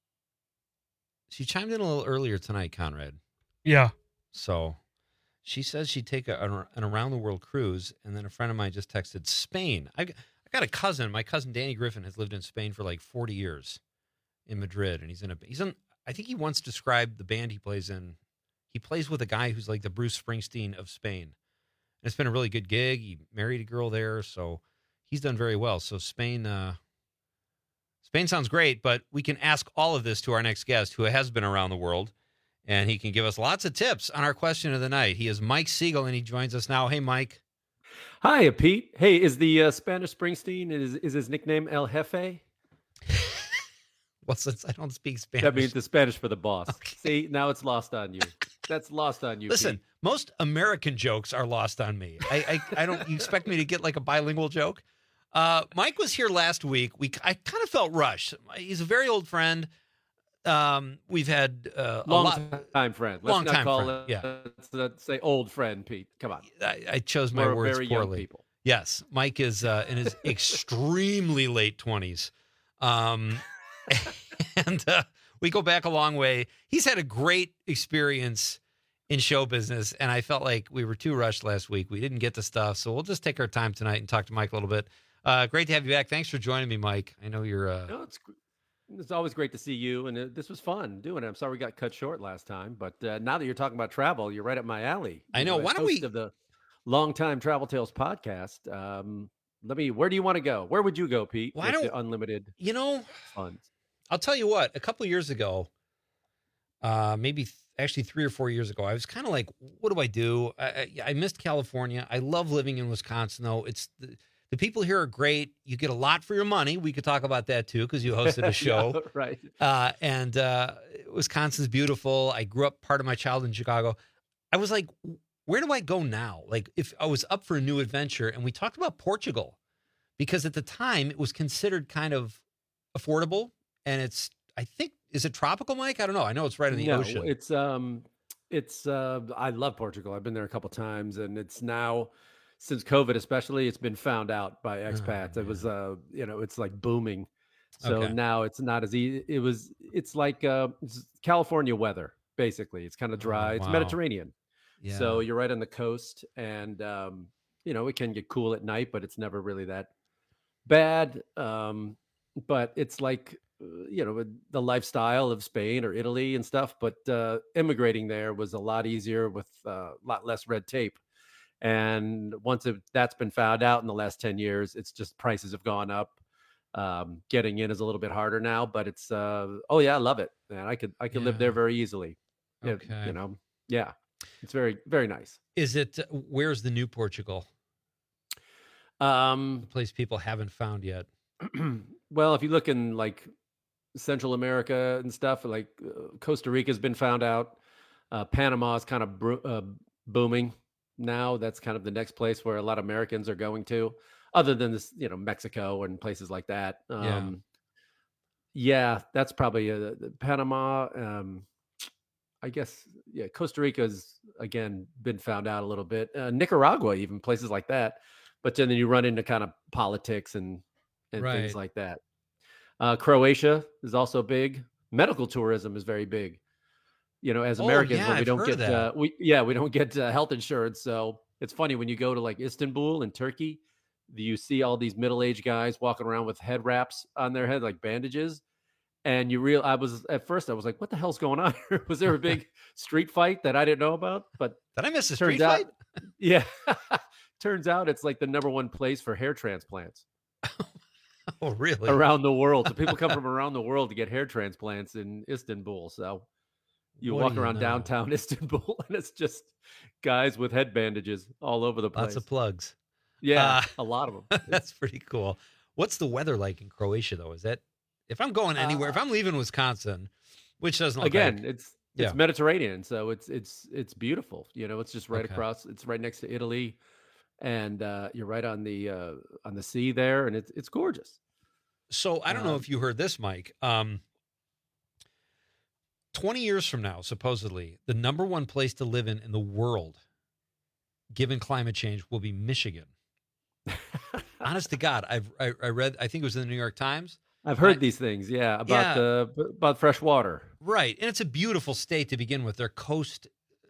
she chimed in a little earlier tonight, Conrad. Yeah. So she says she'd take a, an around-the-world cruise, and then a friend of mine just texted Spain. I, I got a cousin. My cousin Danny Griffin has lived in Spain for like forty years in Madrid, and he's in a he's in. I think he once described the band he plays in. He plays with a guy who's like the Bruce Springsteen of Spain. And it's been a really good gig. He married a girl there, so he's done very well. So Spain, uh, Spain sounds great, but we can ask all of this to our next guest, who has been around the world, and he can give us lots of tips on our question of the night. He is Mike Siegel, and he joins us now. Hey, Mike. Hi, Pete. Hey, is the uh, Spanish Springsteen, is, is his nickname El Jefe? Well, since I don't speak Spanish. That means the Spanish for the boss. Okay. See, now it's lost on you. That's lost on you. Listen, Pete. Most American jokes are lost on me. I, I, I don't. You expect me to get like a bilingual joke? Uh, Mike was here last week. We I kind of felt rushed. He's a very old friend. Um, we've had uh, long a lot, time friend. Let's long not time call friend. it. Yeah, let's not say old friend, Pete. Come on. I, I chose my We're words very poorly. Young people. Yes, Mike is uh, in his extremely late twenties. Um, and uh, we go back a long way. He's had a great experience in show business, and I felt like we were too rushed last week. We didn't get to stuff, so we'll just take our time tonight and talk to Mike a little bit. Uh, great to have you back. Thanks for joining me, Mike. I know you're... Uh... No, it's, it's always great to see you, and uh, this was fun doing it. I'm sorry we got cut short last time, but uh, now that you're talking about travel, you're right up my alley. I know. You Why don't we... of the Longtime Travel Tales podcast. Um, let me... Where do you want to go? Where would you go, Pete? Why don't... Unlimited You know... funds. I'll tell you what. A couple of years ago, uh, maybe... Th- Actually, three or four years ago, I was kind of like, what do I do? I, I, I missed California. I love living in Wisconsin, though. It's the, the people here are great. You get a lot for your money. We could talk about that, too, because you hosted a show. Yeah, right. Uh, and uh, Wisconsin's beautiful. I grew up part of my childhood in Chicago. I was like, where do I go now? Like, if I was up for a new adventure, and we talked about Portugal, because at the time, it was considered kind of affordable, and it's, I think, is it tropical, Mike? I don't know. I know it's right in the no, ocean. It's um, it's uh, I love Portugal. I've been there a couple times, and it's now, since COVID especially, it's been found out by expats. Oh, it was uh, you know, it's like booming. So Okay. now it's not as easy. It was. It's like uh, it's California weather, basically. It's kind of dry. Oh, It's wow. Mediterranean. Yeah. So you're right on the coast, and um, you know, it can get cool at night, but it's never really that bad. Um, but it's like, uh, you know, the lifestyle of Spain or Italy and stuff, but uh, immigrating there was a lot easier with uh, a lot less red tape. And once it, that's been found out in the last ten years, it's just prices have gone up. Um, getting in is a little bit harder now, but it's, uh, oh yeah, I love it. Man, I could, I could live Yeah. there very easily. It- Okay. you know, yeah, it's very, very nice. Is it, where's the new Portugal? Um, The place people haven't found yet. well, if you look in like Central America and stuff, like uh, Costa Rica's been found out. Uh, Panama is kind of bro- uh, booming now. That's kind of the next place where a lot of Americans are going to, other than this, you know, Mexico and places like that. Um, yeah. that's probably uh Panama. Um, I guess, yeah, Costa Rica's again been found out a little bit. Uh, Nicaragua, even places like that. But then you run into kind of politics and and Right. things like that. Uh, Croatia is also big. Medical tourism is very big. You know, as Oh, Americans, yeah, when we I've don't heard get of that. uh, we yeah we don't get uh, health insurance. So it's funny when you go to like Istanbul in Turkey, you see all these middle aged guys walking around with head wraps on their head like bandages, and you real I was at first I was like, what the hell's going on here? Was there a big street fight that I didn't know about? But Did I miss a turns street out, fight? yeah, turns out it's like the number one place for hair transplants Oh, really? around the world. So people come from around the world to get hair transplants in Istanbul. So you What walk do you around know? downtown Istanbul and it's just guys with head bandages all over the place. Lots of plugs. yeah, Uh, a lot of them. That's pretty cool. What's the weather like in Croatia, though? Is that, if I'm going anywhere, if I'm leaving Wisconsin, which doesn't look Again, like, it's Yeah. it's Mediterranean, so it's it's it's beautiful. You know, it's just right Okay. across. It's right next to Italy, and uh, you're right on the uh, on the sea there, and it's it's gorgeous. So I don't know if you heard this, Mike. Um, twenty years from now, supposedly, the number one place to live in in the world, given climate change, will be Michigan. Honest to God, I've I, I read. I think it was in the New York Times. I've heard I, these things, yeah, about Yeah. the about fresh water. Right, and it's a beautiful state to begin with. Their coast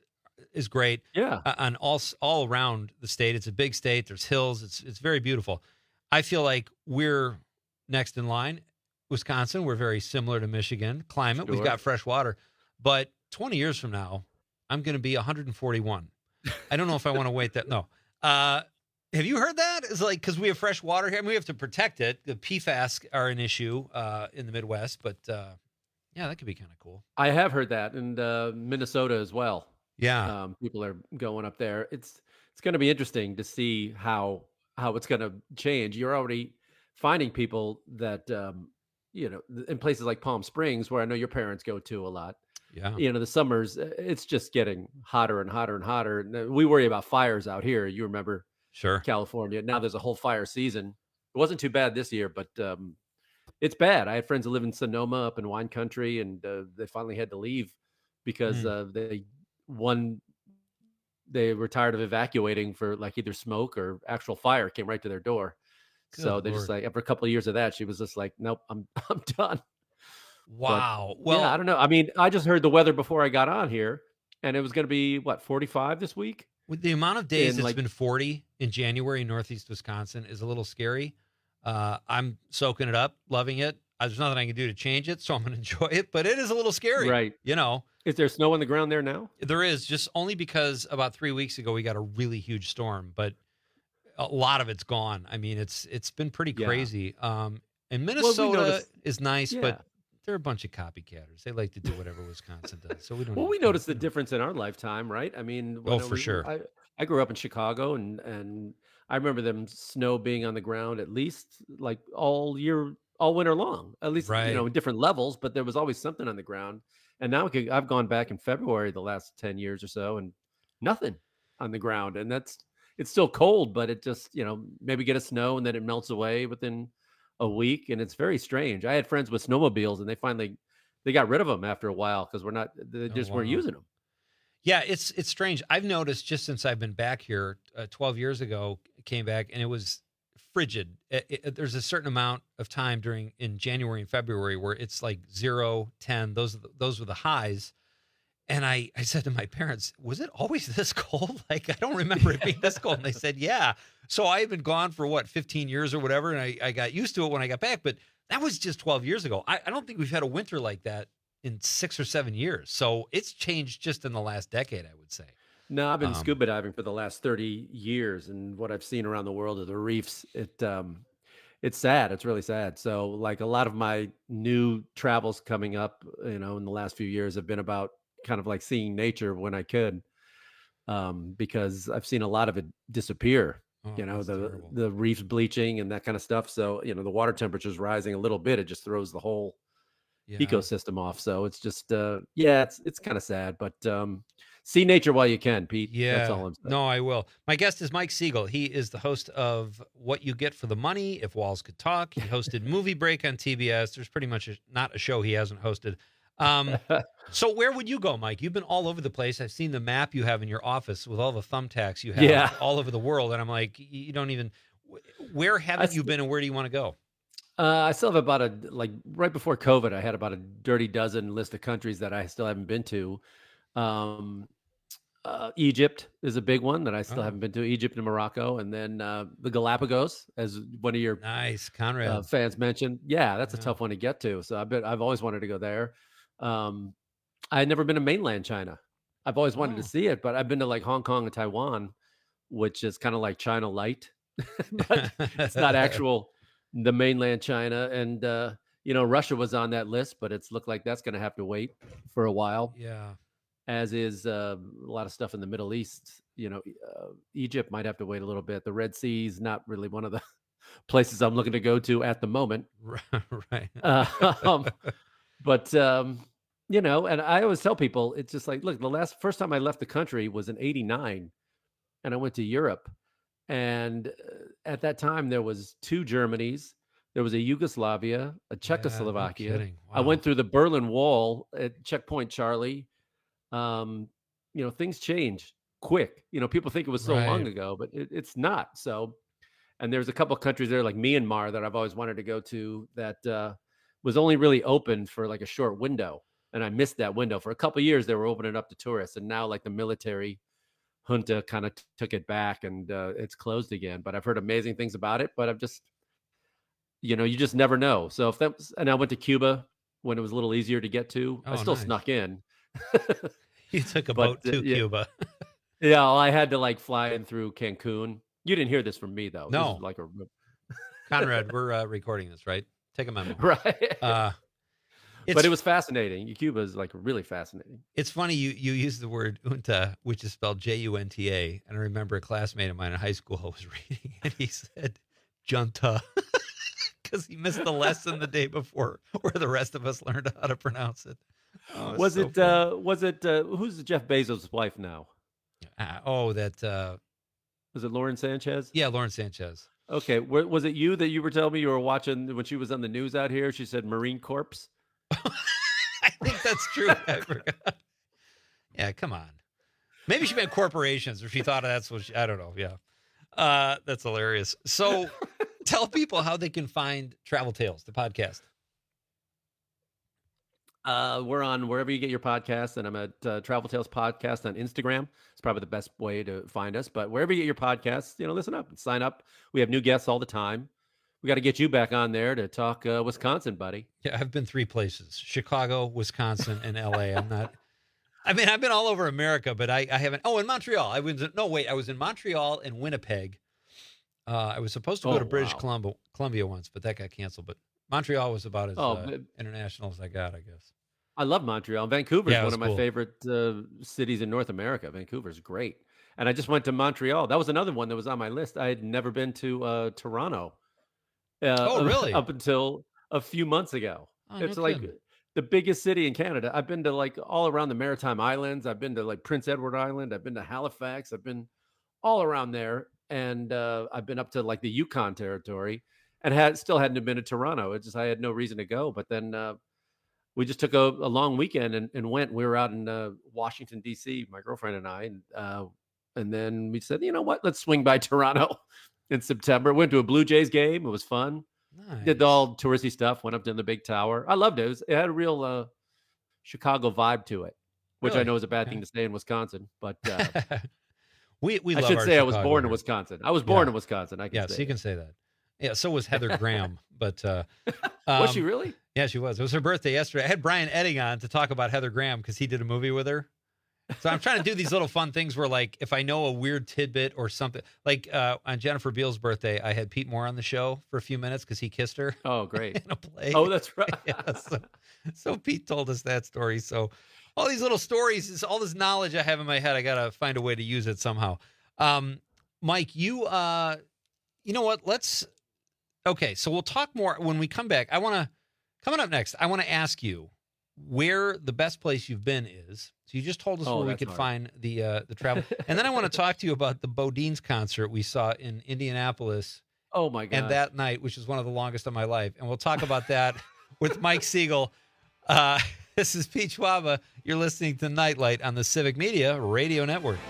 is great. Yeah. uh, on all s- all around the state. It's a big state. There's hills. It's it's very beautiful. I feel like we're next in line. Wisconsin, we're very similar to Michigan. Climate, we've Sure. got fresh water. But twenty years from now, I'm going to be one hundred forty-one. I don't know if I want to wait that. No. Uh, have you heard that? It's like, because we have fresh water here, and we have to protect it. The P FAS are an issue uh, in the Midwest, but uh, yeah, that could be kind of cool. I have heard that, and uh, Minnesota as well. Yeah. um, people are going up there. It's it's going to be interesting to see how how it's going to change. You're already finding people that um, you know th- in places like Palm Springs, where I know your parents go to a lot. Yeah. You know, the summers, uh, it's just getting hotter and hotter and hotter. And uh, we worry about fires out here. You remember, Sure. California. Now there's a whole fire season. It wasn't too bad this year, but um, it's bad. I had friends that live in Sonoma up in wine country, and uh, they finally had to leave because Mm. uh, they one they were tired of evacuating for like either smoke or actual fire came right to their door. so Good they just Lord. like after a couple of years of that, she was just like, nope, I'm I'm done. Wow. But, Well, yeah, I don't know. I mean, I just heard the weather before I got on here, and it was going to be what forty-five this week. with the amount of days in, it's like- been forty in January in Northeast Wisconsin is a little scary. Uh, I'm soaking it up, loving it. Uh, There's nothing I can do to change it, so I'm going to enjoy it. But it is a little scary, Right. You know, Is there snow on the ground there now? there is just only because about three weeks ago we got a really huge storm, but a lot of it's gone. I mean, it's it's been pretty Yeah. crazy. Um, and we Minnesota noticed- is nice, Yeah. but they're a bunch of copycatters. They like to do whatever Wisconsin does. So we don't. Well, need we to- noticed the difference in our lifetime, right? I mean, Oh, when for we- sure. I, I grew up in Chicago, and and I remember them snow being on the ground at least like all year, all winter long. At least Right. you know, in different levels, but there was always something on the ground. And now we could- I've gone back in February the last ten years or so, and nothing on the ground, and that's it's still cold, but it just you know maybe get a snow and then it melts away within a week, and it's very strange. I had friends with snowmobiles, and they finally they got rid of them after a while because we're not they Oh, just weren't wow. using them. Yeah, it's it's strange. I've noticed just since I've been back here, uh, twelve years ago, came back and it was frigid. It- it- there's a certain amount of time during in January and February where it's like zero, ten. Those are the, those were the highs. And I, I said to my parents, was it always this cold? Like, I don't remember it being this cold. And they said, yeah. So I had been gone for what, fifteen years or whatever. And I, I got used to it when I got back. But that was just twelve years ago. I, I don't think we've had a winter like that in six or seven years. So it's changed just in the last decade, I would say. No, I've been Um, scuba diving for the last thirty years, and what I've seen around the world of the reefs, it um it's sad. It's really sad. So like a lot of my new travels coming up, you know, in the last few years have been about kind of like seeing nature when I could. Um, because I've seen a lot of it disappear, Oh, you know, that's the terrible. the reefs bleaching and that kind of stuff. So, you know, the water temperature's rising a little bit, it just throws the whole Yeah. ecosystem off. So it's just uh yeah, it's it's kind of sad, but um see nature while you can, Pete. Yeah. That's all I'm saying. No, I will. My guest is Mike Siegel. He is the host of What You Get for the Money, If Walls Could Talk. He hosted Movie Break on T B S. There's pretty much a, not a show he hasn't hosted. Um, so where would you go, Mike? You've been all over the place. I've seen the map you have in your office with all the thumbtacks you have Yeah. all over the world. And I'm like, y- you don't even, where haven't you been and where do you want to go? Uh, I still have about a like right before COVID, I had about a dirty dozen list of countries that I still haven't been to. Um, uh, Egypt is a big one that I still Oh. haven't been to. Egypt and Morocco, and then uh, the Galapagos, as one of your Nice, Conrad. uh, fans mentioned. Yeah, that's Yeah. a tough one to get to. So I bet I've always wanted to go there. Um, I had never been to mainland China. I've always wanted Oh. to see it, but I've been to like Hong Kong and Taiwan, which is kind of like China light, but it's not actual the mainland China. And uh, you know, Russia was on that list, but it's looked like that's going to have to wait for a while. Yeah. As is uh, a lot of stuff in the Middle East. You know, uh, Egypt might have to wait a little bit. The Red Sea is not really one of the places I'm looking to go to at the moment. Right. Uh, um, but um, you know, and I always tell people, it's just like, look, the last first time I left the country was in eighty-nine, and I went to Europe, and uh, at that time there was two Germanys, There was a Yugoslavia, a Czechoslovakia. kidding. I went through the Berlin Wall at Checkpoint Charlie. Um, you know, things change quick. You know, people think it was so long Right. ago, but it, it's not. So, and there's a couple of countries there like Myanmar that I've always wanted to go to that uh, was only really open for like a short window. And I missed that window. For a couple of years, they were opening up to tourists. And now like the military junta kind of t- took it back and uh, it's closed again. But I've heard amazing things about it. But I've just, you know, you just never know. So if that was, and I went to Cuba when it was a little easier to get to. I Oh, still nice. snuck in. You took a But, boat uh, to yeah. Cuba. Yeah, well, I had to like fly in through Cancun. You didn't hear this from me though. This No. is like a Conrad, we're uh, recording this, right? Take a memo. right. Uh, but it's- it was fascinating. Cuba is like really fascinating. It's funny you you use the word junta, which is spelled J U N T A, and I remember a classmate of mine in high school was reading, and he said junta because he missed the lesson the day before, where the rest of us learned how to pronounce it. Oh, it's was so it? funny. uh Was it? uh Who's Jeff Bezos' wife now? Uh, oh, that uh, Was it Lauren Sanchez? yeah, Lauren Sanchez. Okay, wa- was it you that you were telling me you were watching when she was on the news out here? She said Marine Corps. I think that's true. I forgot. Yeah, come on. Maybe she meant corporations, or she thought that's what she, I don't know. Yeah, uh, that's hilarious. So, tell people how they can find Travel Tales, the podcast. Uh, we're on wherever you get your podcasts, and I'm at uh, Travel Tales Podcast on Instagram. It's probably the best way to find us. But wherever you get your podcasts, you know, listen up and sign up. We have new guests all the time. We got to get you back on there to talk uh, Wisconsin, buddy. Yeah, I've been three places: Chicago, Wisconsin, and L A. I'm not. I mean, I've been all over America, but I, I haven't. Oh, in Montreal, I was. No, wait, I was in Montreal and Winnipeg. Uh, I was supposed to go Oh, to British wow. Columbia, Columbia once, but that got canceled. But Montreal was about as Oh, uh, but- international as I got, I guess. I love Montreal. Vancouver is Yeah, it one was of my cool. favorite uh, cities in North America. Vancouver's great. And I just went to Montreal. That was another one that was on my list. I had never been to uh, Toronto. Uh, Oh, really? Up until a few months ago. Oh, no it's like kidding. the biggest city in Canada. I've been to like all around the Maritime Islands. I've been to like Prince Edward Island. I've been to Halifax. I've been all around there. And uh, I've been up to like the Yukon territory and had still hadn't been to Toronto. It's just I had no reason to go. But then uh, we just took a, a long weekend and, and went. We were out in uh, Washington, D C, my girlfriend and I. And, uh, and then we said, you know what? Let's swing by Toronto in September. Went to a Blue Jays game. It was fun. Nice. Did all touristy stuff. Went up to the big tower. I loved it. It, was, it had a real uh, Chicago vibe to it, which I Really? know is a bad Okay. thing to say in Wisconsin. But uh, we we I love should our say I was Chicago born in here. Wisconsin. I was born Yeah. in Wisconsin. I can Yeah, say so you can it. say that. Yeah, so was Heather Graham, but uh, Was she um, really? Yeah, she was. It was her birthday yesterday. I had Brian Edding on to talk about Heather Graham because he did a movie with her. So I'm trying to do these little fun things where, like, if I know a weird tidbit or something, like uh, on Jennifer Beals' birthday, I had Pete Moore on the show for a few minutes because he kissed her Oh, great. in a play. Oh, that's right. yeah, so, so Pete told us that story. So all these little stories, is all this knowledge I have in my head, I gotta find a way to use it somehow. Um, Mike, you, uh, you know what? Let's. Okay, so we'll talk more when we come back. I want to coming up next. I want to ask you where the best place you've been is. So you just told us Oh, where we that's could hard. find the uh, the travel, and then I want to talk to you about the Bodines concert we saw in Indianapolis. Oh my God. And that night, which is one of the longest of my life. And we'll talk about that with Mike Siegel. Uh, this is Pete Schwaba. You're listening to Nightlight on the Civic Media Radio Network.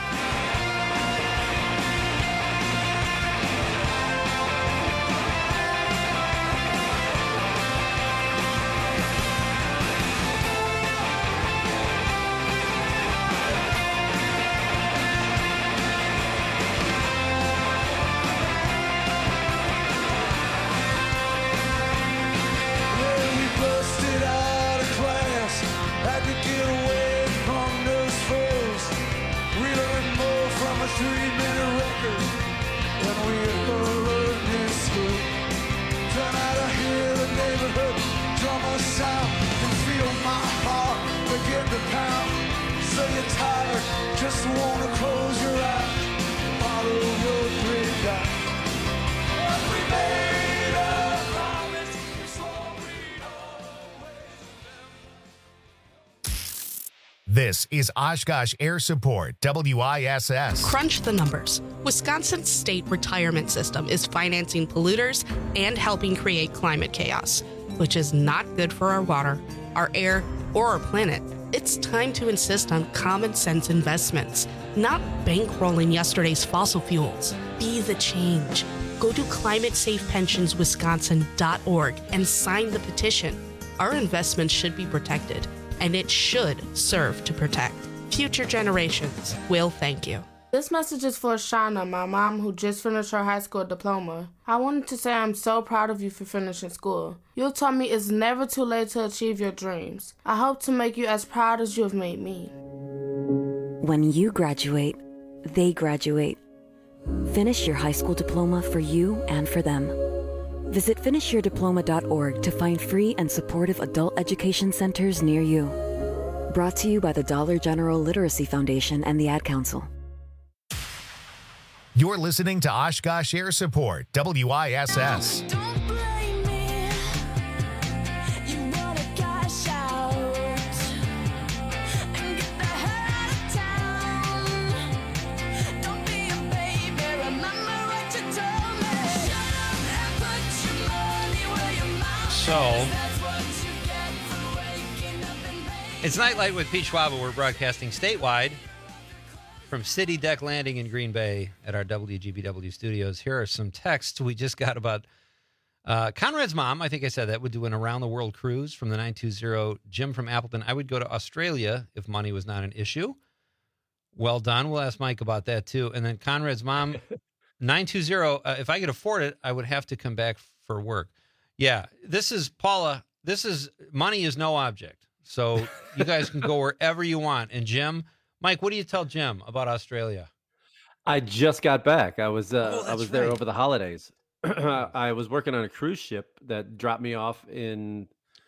Well, we busted out of class. Had to get away from those fools. We learned more from a three-minute record than we ever learned in school. Then I to hear the neighborhood drummer sound and feel my heart begin to pound. So you're tired, just wanna close your eyes, follow your dream down. But we made a promise, so we This This is Oshkosh Air Support, W I S S. Crunch the numbers. Wisconsin's state retirement system is financing polluters and helping create climate chaos, which is not good for our water, our air, or our planet. It's time to insist on common sense investments, not bankrolling yesterday's fossil fuels. Be the change. Go to climate safe pensions wisconsin dot org and sign the petition. Our investments should be protected, and it should serve to protect. Future generations will thank you. This message is for Shauna, my mom who just finished her high school diploma. I wanted to say I'm so proud of you for finishing school. You taught me it's never too late to achieve your dreams. I hope to make you as proud as you have made me. When you graduate, they graduate. Finish your high school diploma for you and for them. Visit finish your diploma dot org to find free and supportive adult education centers near you. Brought to you by the Dollar General Literacy Foundation and the Ad Council. You're listening to Oshkosh Air Support, W I S S. So, it's Nightlight with Pete Schwaba. We're broadcasting statewide from City Deck Landing in Green Bay at our W G B W studios. Here are some texts we just got about uh, Conrad's mom. I think I said that would do an around-the-world cruise from the nine two zero. Jim from Appleton. I would go to Australia if money was not an issue. Well done. We'll ask Mike about that, too. And then Conrad's mom, nine two zero. Uh, if I could afford it, I would have to come back for work. Yeah, this is, Paula, this is, money is no object. So you guys can go wherever you want. And Jim, Mike, what do you tell Jim about Australia? I just got back. I was uh, Oh, I was that's there right. over the holidays. I was working on a cruise ship that dropped me off in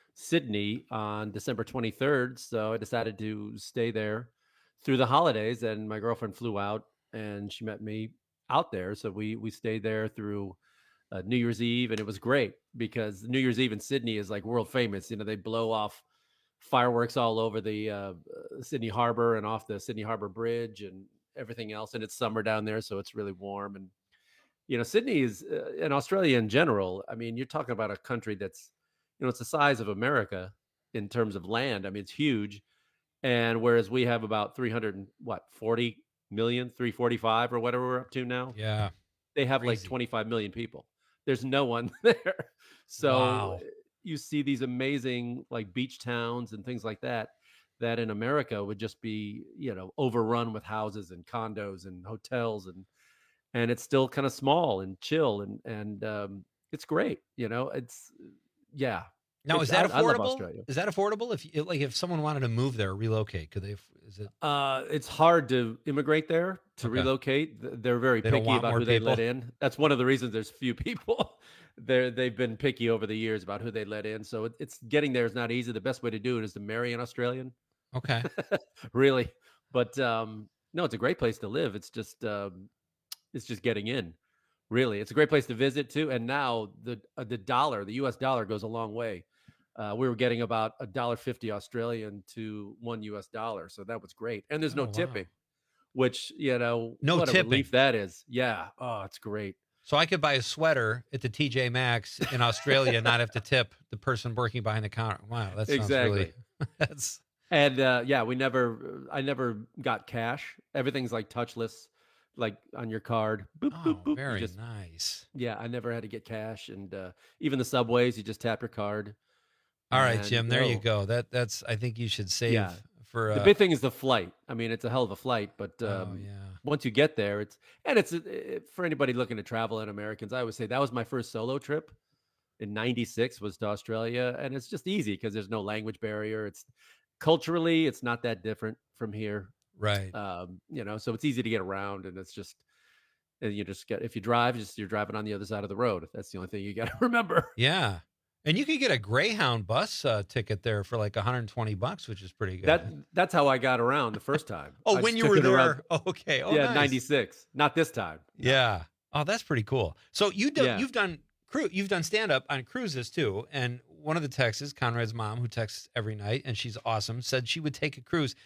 Sydney on December twenty-third. So I decided to stay there through the holidays. And my girlfriend flew out and she met me out there. So we we stayed there through uh, New Year's Eve, and it was great because New Year's Eve in Sydney is like world famous. You know, they blow off fireworks all over the uh, Sydney Harbor and off the Sydney Harbor Bridge and everything else. And it's summer down there, so it's really warm. And, you know, Sydney is, uh, and Australia in general, I mean, you're talking about a country that's, you know, it's the size of America in terms of land. I mean, it's huge. And whereas we have about three hundred, what, forty million, three forty-five or whatever we're up to now. Yeah. They have Crazy. like twenty-five million people. There's no one there. So Wow. you see these amazing like beach towns and things like that, that in America would just be, you know, overrun with houses and condos and hotels, and, and it's still kind of small and chill. And, and, um, it's great. You know, it's, yeah. Now, It's- is that I- I love affordable? Australia. Is that affordable? If you- like if someone wanted to move there, relocate, could they? Is it? Uh, it's hard to immigrate there, to Okay. relocate. Th- They're very They don't picky want about more who they let people? in. That's one of the reasons there's few people. They're, they've been picky over the years about who they let in. So it, it's getting there is not easy. The best way to do it is to marry an Australian. Okay. Really. But um, no, it's a great place to live. It's just um, it's just getting in. Really, it's a great place to visit too. And now the uh, the dollar, the U S dollar, goes a long way. Uh, we were getting about a dollar fifty Australian to one U S dollar, so that was great. And there's no Oh, wow. tipping, which you know, No what a tipping. relief that is. Yeah. Oh, it's great. So I could buy a sweater at the T J Maxx in Australia and not have to tip the person working behind the counter. Wow, that sounds Exactly. really. That's And uh, yeah, we never, I never got cash. Everything's like touchless, like on your card. Boop, oh, boop, boop. You very just- nice. Yeah, I never had to get cash, and uh, even the subways, you just tap your card. All right, and Jim. There you go. go. That that's. I think you should save Yeah. for. Uh, The big thing is the flight. I mean, it's a hell of a flight, but um, Oh, yeah. once you get there, it's and it's uh, for anybody looking to travel and Americans. I always say that was my first solo trip in ninety-six was to Australia, and it's just easy because there's no language barrier. It's culturally, it's not that different from here, right. um, you know, so it's easy to get around, and it's just and you just get if you drive, just you're driving on the other side of the road. That's the only thing you got to remember. Yeah, and you could get a Greyhound bus uh, ticket there for like one hundred twenty bucks, which is pretty good. That that's how I got around the first time. Oh, I when just you took were it around- there. Oh, okay. Oh, yeah, nice. ninety-six. Not this time. Yeah. Oh, that's pretty cool. So you do, Yeah. you've done cru- you've done stand up on cruises too. And one of the texts, Conrad's mom, who texts every night, and she's awesome, said she would take a cruise.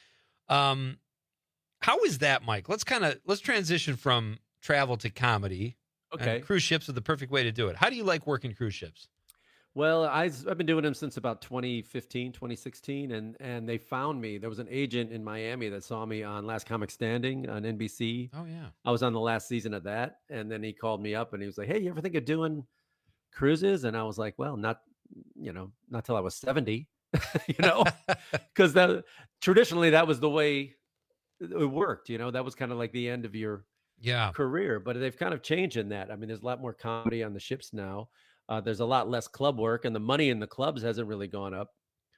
Um, how is that, Mike? Let's kind of let's transition from travel to comedy. Okay. And cruise ships are the perfect way to do it. How do you like working cruise ships? Well, I, I've been doing them since about twenty fifteen, twenty sixteen, and and they found me. There was an agent in Miami that saw me on Last Comic Standing on N B C. Oh, yeah. I was on the last season of that, and then he called me up and he was like, "Hey, you ever think of doing cruises?" And I was like, "Well, not, you know, not till I was seventy." You know, because that traditionally that was the way it worked. You know, that was kind of like the end of your yeah career. But they've kind of changed in that. I mean, there's a lot more comedy on the ships now. Uh, there's a lot less club work, and the money in the clubs hasn't really gone up.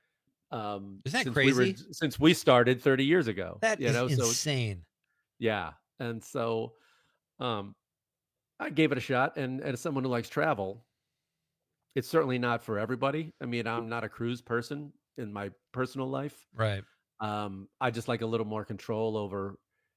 Um, Isn't that since crazy? We were, since we started thirty years ago, That you is know, insane. So, yeah, and so um, I gave it a shot. And, and as someone who likes travel, it's certainly not for everybody. I mean, I'm not a cruise person in my personal life. Right. Um, I just like a little more control over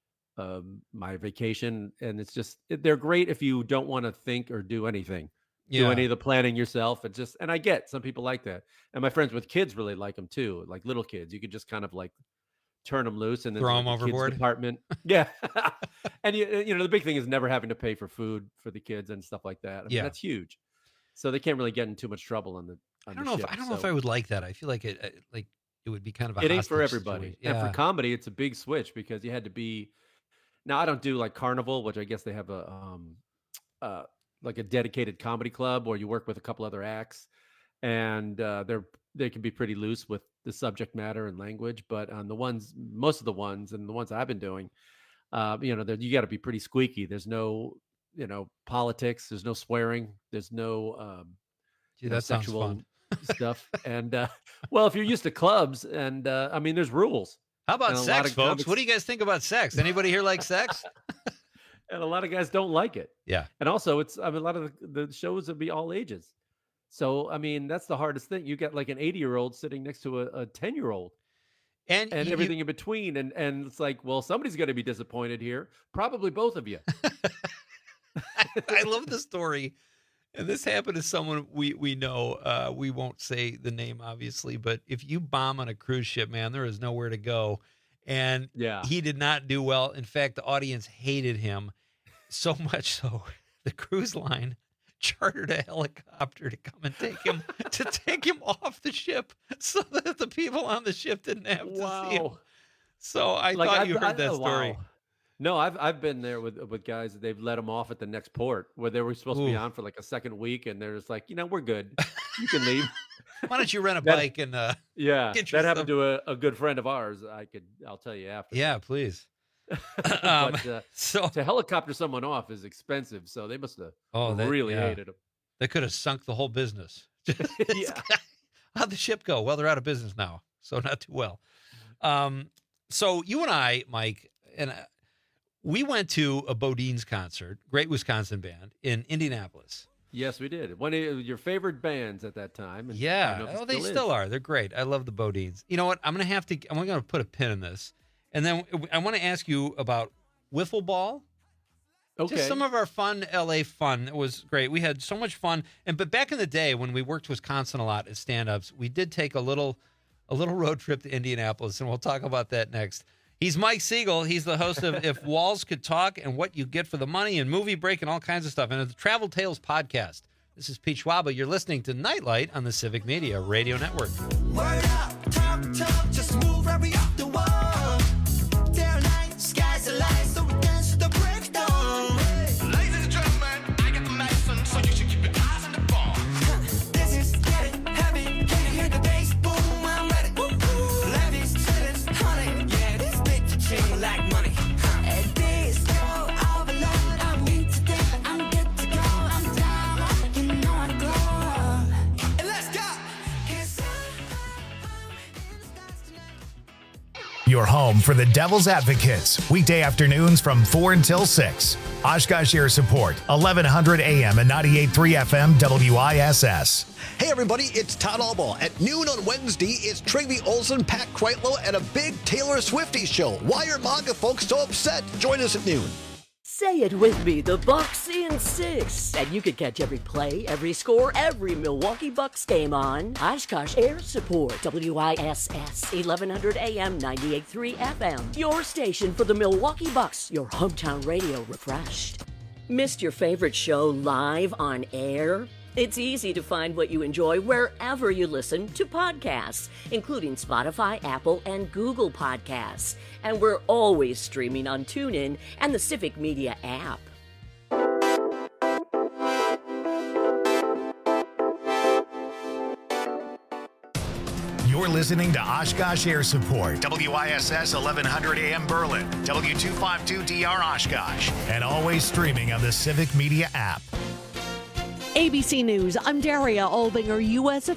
um, my vacation, and it's just they're great if you don't want to think or do anything. Yeah. Do any of the planning yourself. It just, and I get some people like that. And my friends with kids really like them too. Like little kids, you could just kind of like turn them loose and then throw like them the kids overboard. Department. Yeah. And you, you know, the big thing is never having to pay for food for the kids and stuff like that. I mean, Yeah. that's huge. So they can't really get in too much trouble on the, on I don't the know ship. if I don't know if So I would like that. I feel like it uh, like it would be kind of a it ain't for hostage everybody. situation. And Yeah. for comedy, it's a big switch because you had to be, now I don't do like Carnival, which I guess they have a, um, uh, like a dedicated comedy club where you work with a couple other acts, and uh, they're they can be pretty loose with the subject matter and language. But on the ones, most of the ones, and the ones I've been doing, uh, you know, you got to be pretty squeaky. There's no, you know, politics. There's no swearing. There's no um, Gee, you know, that sounds sexual fun. stuff. And uh, well, if you're used to clubs, and uh, I mean, there's rules. How about And a lot sex, of folks? comics- What do you guys think about sex? Anybody here like sex? And a lot of guys don't like it. Yeah. And also, it's I mean, a lot of the, the shows would be all ages. So I mean, that's the hardest thing. You get like an eighty year old sitting next to a ten year old, and and you- everything in between, and and it's like, well, somebody's going to be disappointed here. Probably both of you. I love the story. And this happened to someone we we know. Uh, we won't say the name, obviously, but if you bomb on a cruise ship, man, there is nowhere to go. And Yeah. he did not do well. In fact, the audience hated him so much so the cruise line chartered a helicopter to come and take him to take him off the ship so that the people on the ship didn't have to see him. Wow. So I Like, thought I've- you heard I- that oh, story. wow. No, I've I've been there with with guys that they've let them off at the next port where they were supposed to be Ooh. on for like a second week, and they're just like, you know, we're good. You can leave. Why don't you rent a That- bike and uh, Yeah, get that happened yourself- to a, a good friend of ours. I could, I'll tell you after. Yeah, please. but Um, uh, so to helicopter someone off is expensive, so they must have Oh, they- really yeah. hated him. They could have sunk the whole business. Yeah. How'd the ship go? Well, they're out of business now, so not too well. Um, so you and I, Mike, and uh, we went to a Bodines concert, great Wisconsin band in Indianapolis. Yes, we did. One of your favorite bands at that time. And I Yeah, don't know if it oh, they is. still are. They're great. I love the Bodines. You know what? I'm gonna have to. I'm gonna put a pin in this, and then I want to ask you about wiffle ball. Okay. Just some of our fun L A fun. It was great. We had so much fun. And but back in the day when we worked Wisconsin a lot at stand-ups, we did take a little a little road trip to Indianapolis, and we'll talk about that next. He's Mike Siegel. He's the host of If Walls Could Talk and What You Get for the Money and Movie Break and all kinds of stuff. And the Travel Tales podcast. This is Pete Schwaba. You're listening to Nightlight on the Civic Media Radio Network. Word up, talk, talk, just move right up the wall. Day or night, sky's the light, so we dance to the break of dawn. Ladies and gentlemen, I got the medicine, so you should keep your eyes on the ball. This is getting heavy, can you hear the bass? Boom, I'm ready. Levies, ceilings, honey, yeah, this big cha-ching like money. At this go overload, I'm in today, I'm good to go, I'm down, you know I go. And let's go. Your home for the Devil's Advocates, weekday afternoons from four until six. Oshkosh Air Support, eleven hundred A M and ninety-eight point three F M W I S S. Hey everybody, it's Todd Albaugh. At noon on Wednesday, it's Trygve Olsen, Pat Kreitlow, and a big Taylor Swiftie show. Why are MAGA folks so upset? Join us at noon. Say it with me, the Bucks in six. And you can catch every play, every score, every Milwaukee Bucks game on Oshkosh Air Support, W I S S, eleven hundred A M, ninety-eight point three F M. Your station for the Milwaukee Bucks, your hometown radio refreshed. Missed your favorite show live on air? It's easy to find what you enjoy wherever you listen to podcasts, including Spotify, Apple, and Google Podcasts. And we're always streaming on TuneIn and the Civic Media app. You're listening to Oshkosh Air Support, W I S S eleven hundred A M Berlin, W two fifty-two D R Oshkosh, and always streaming on the Civic Media app. A B C News, I'm Daria Albinger. U S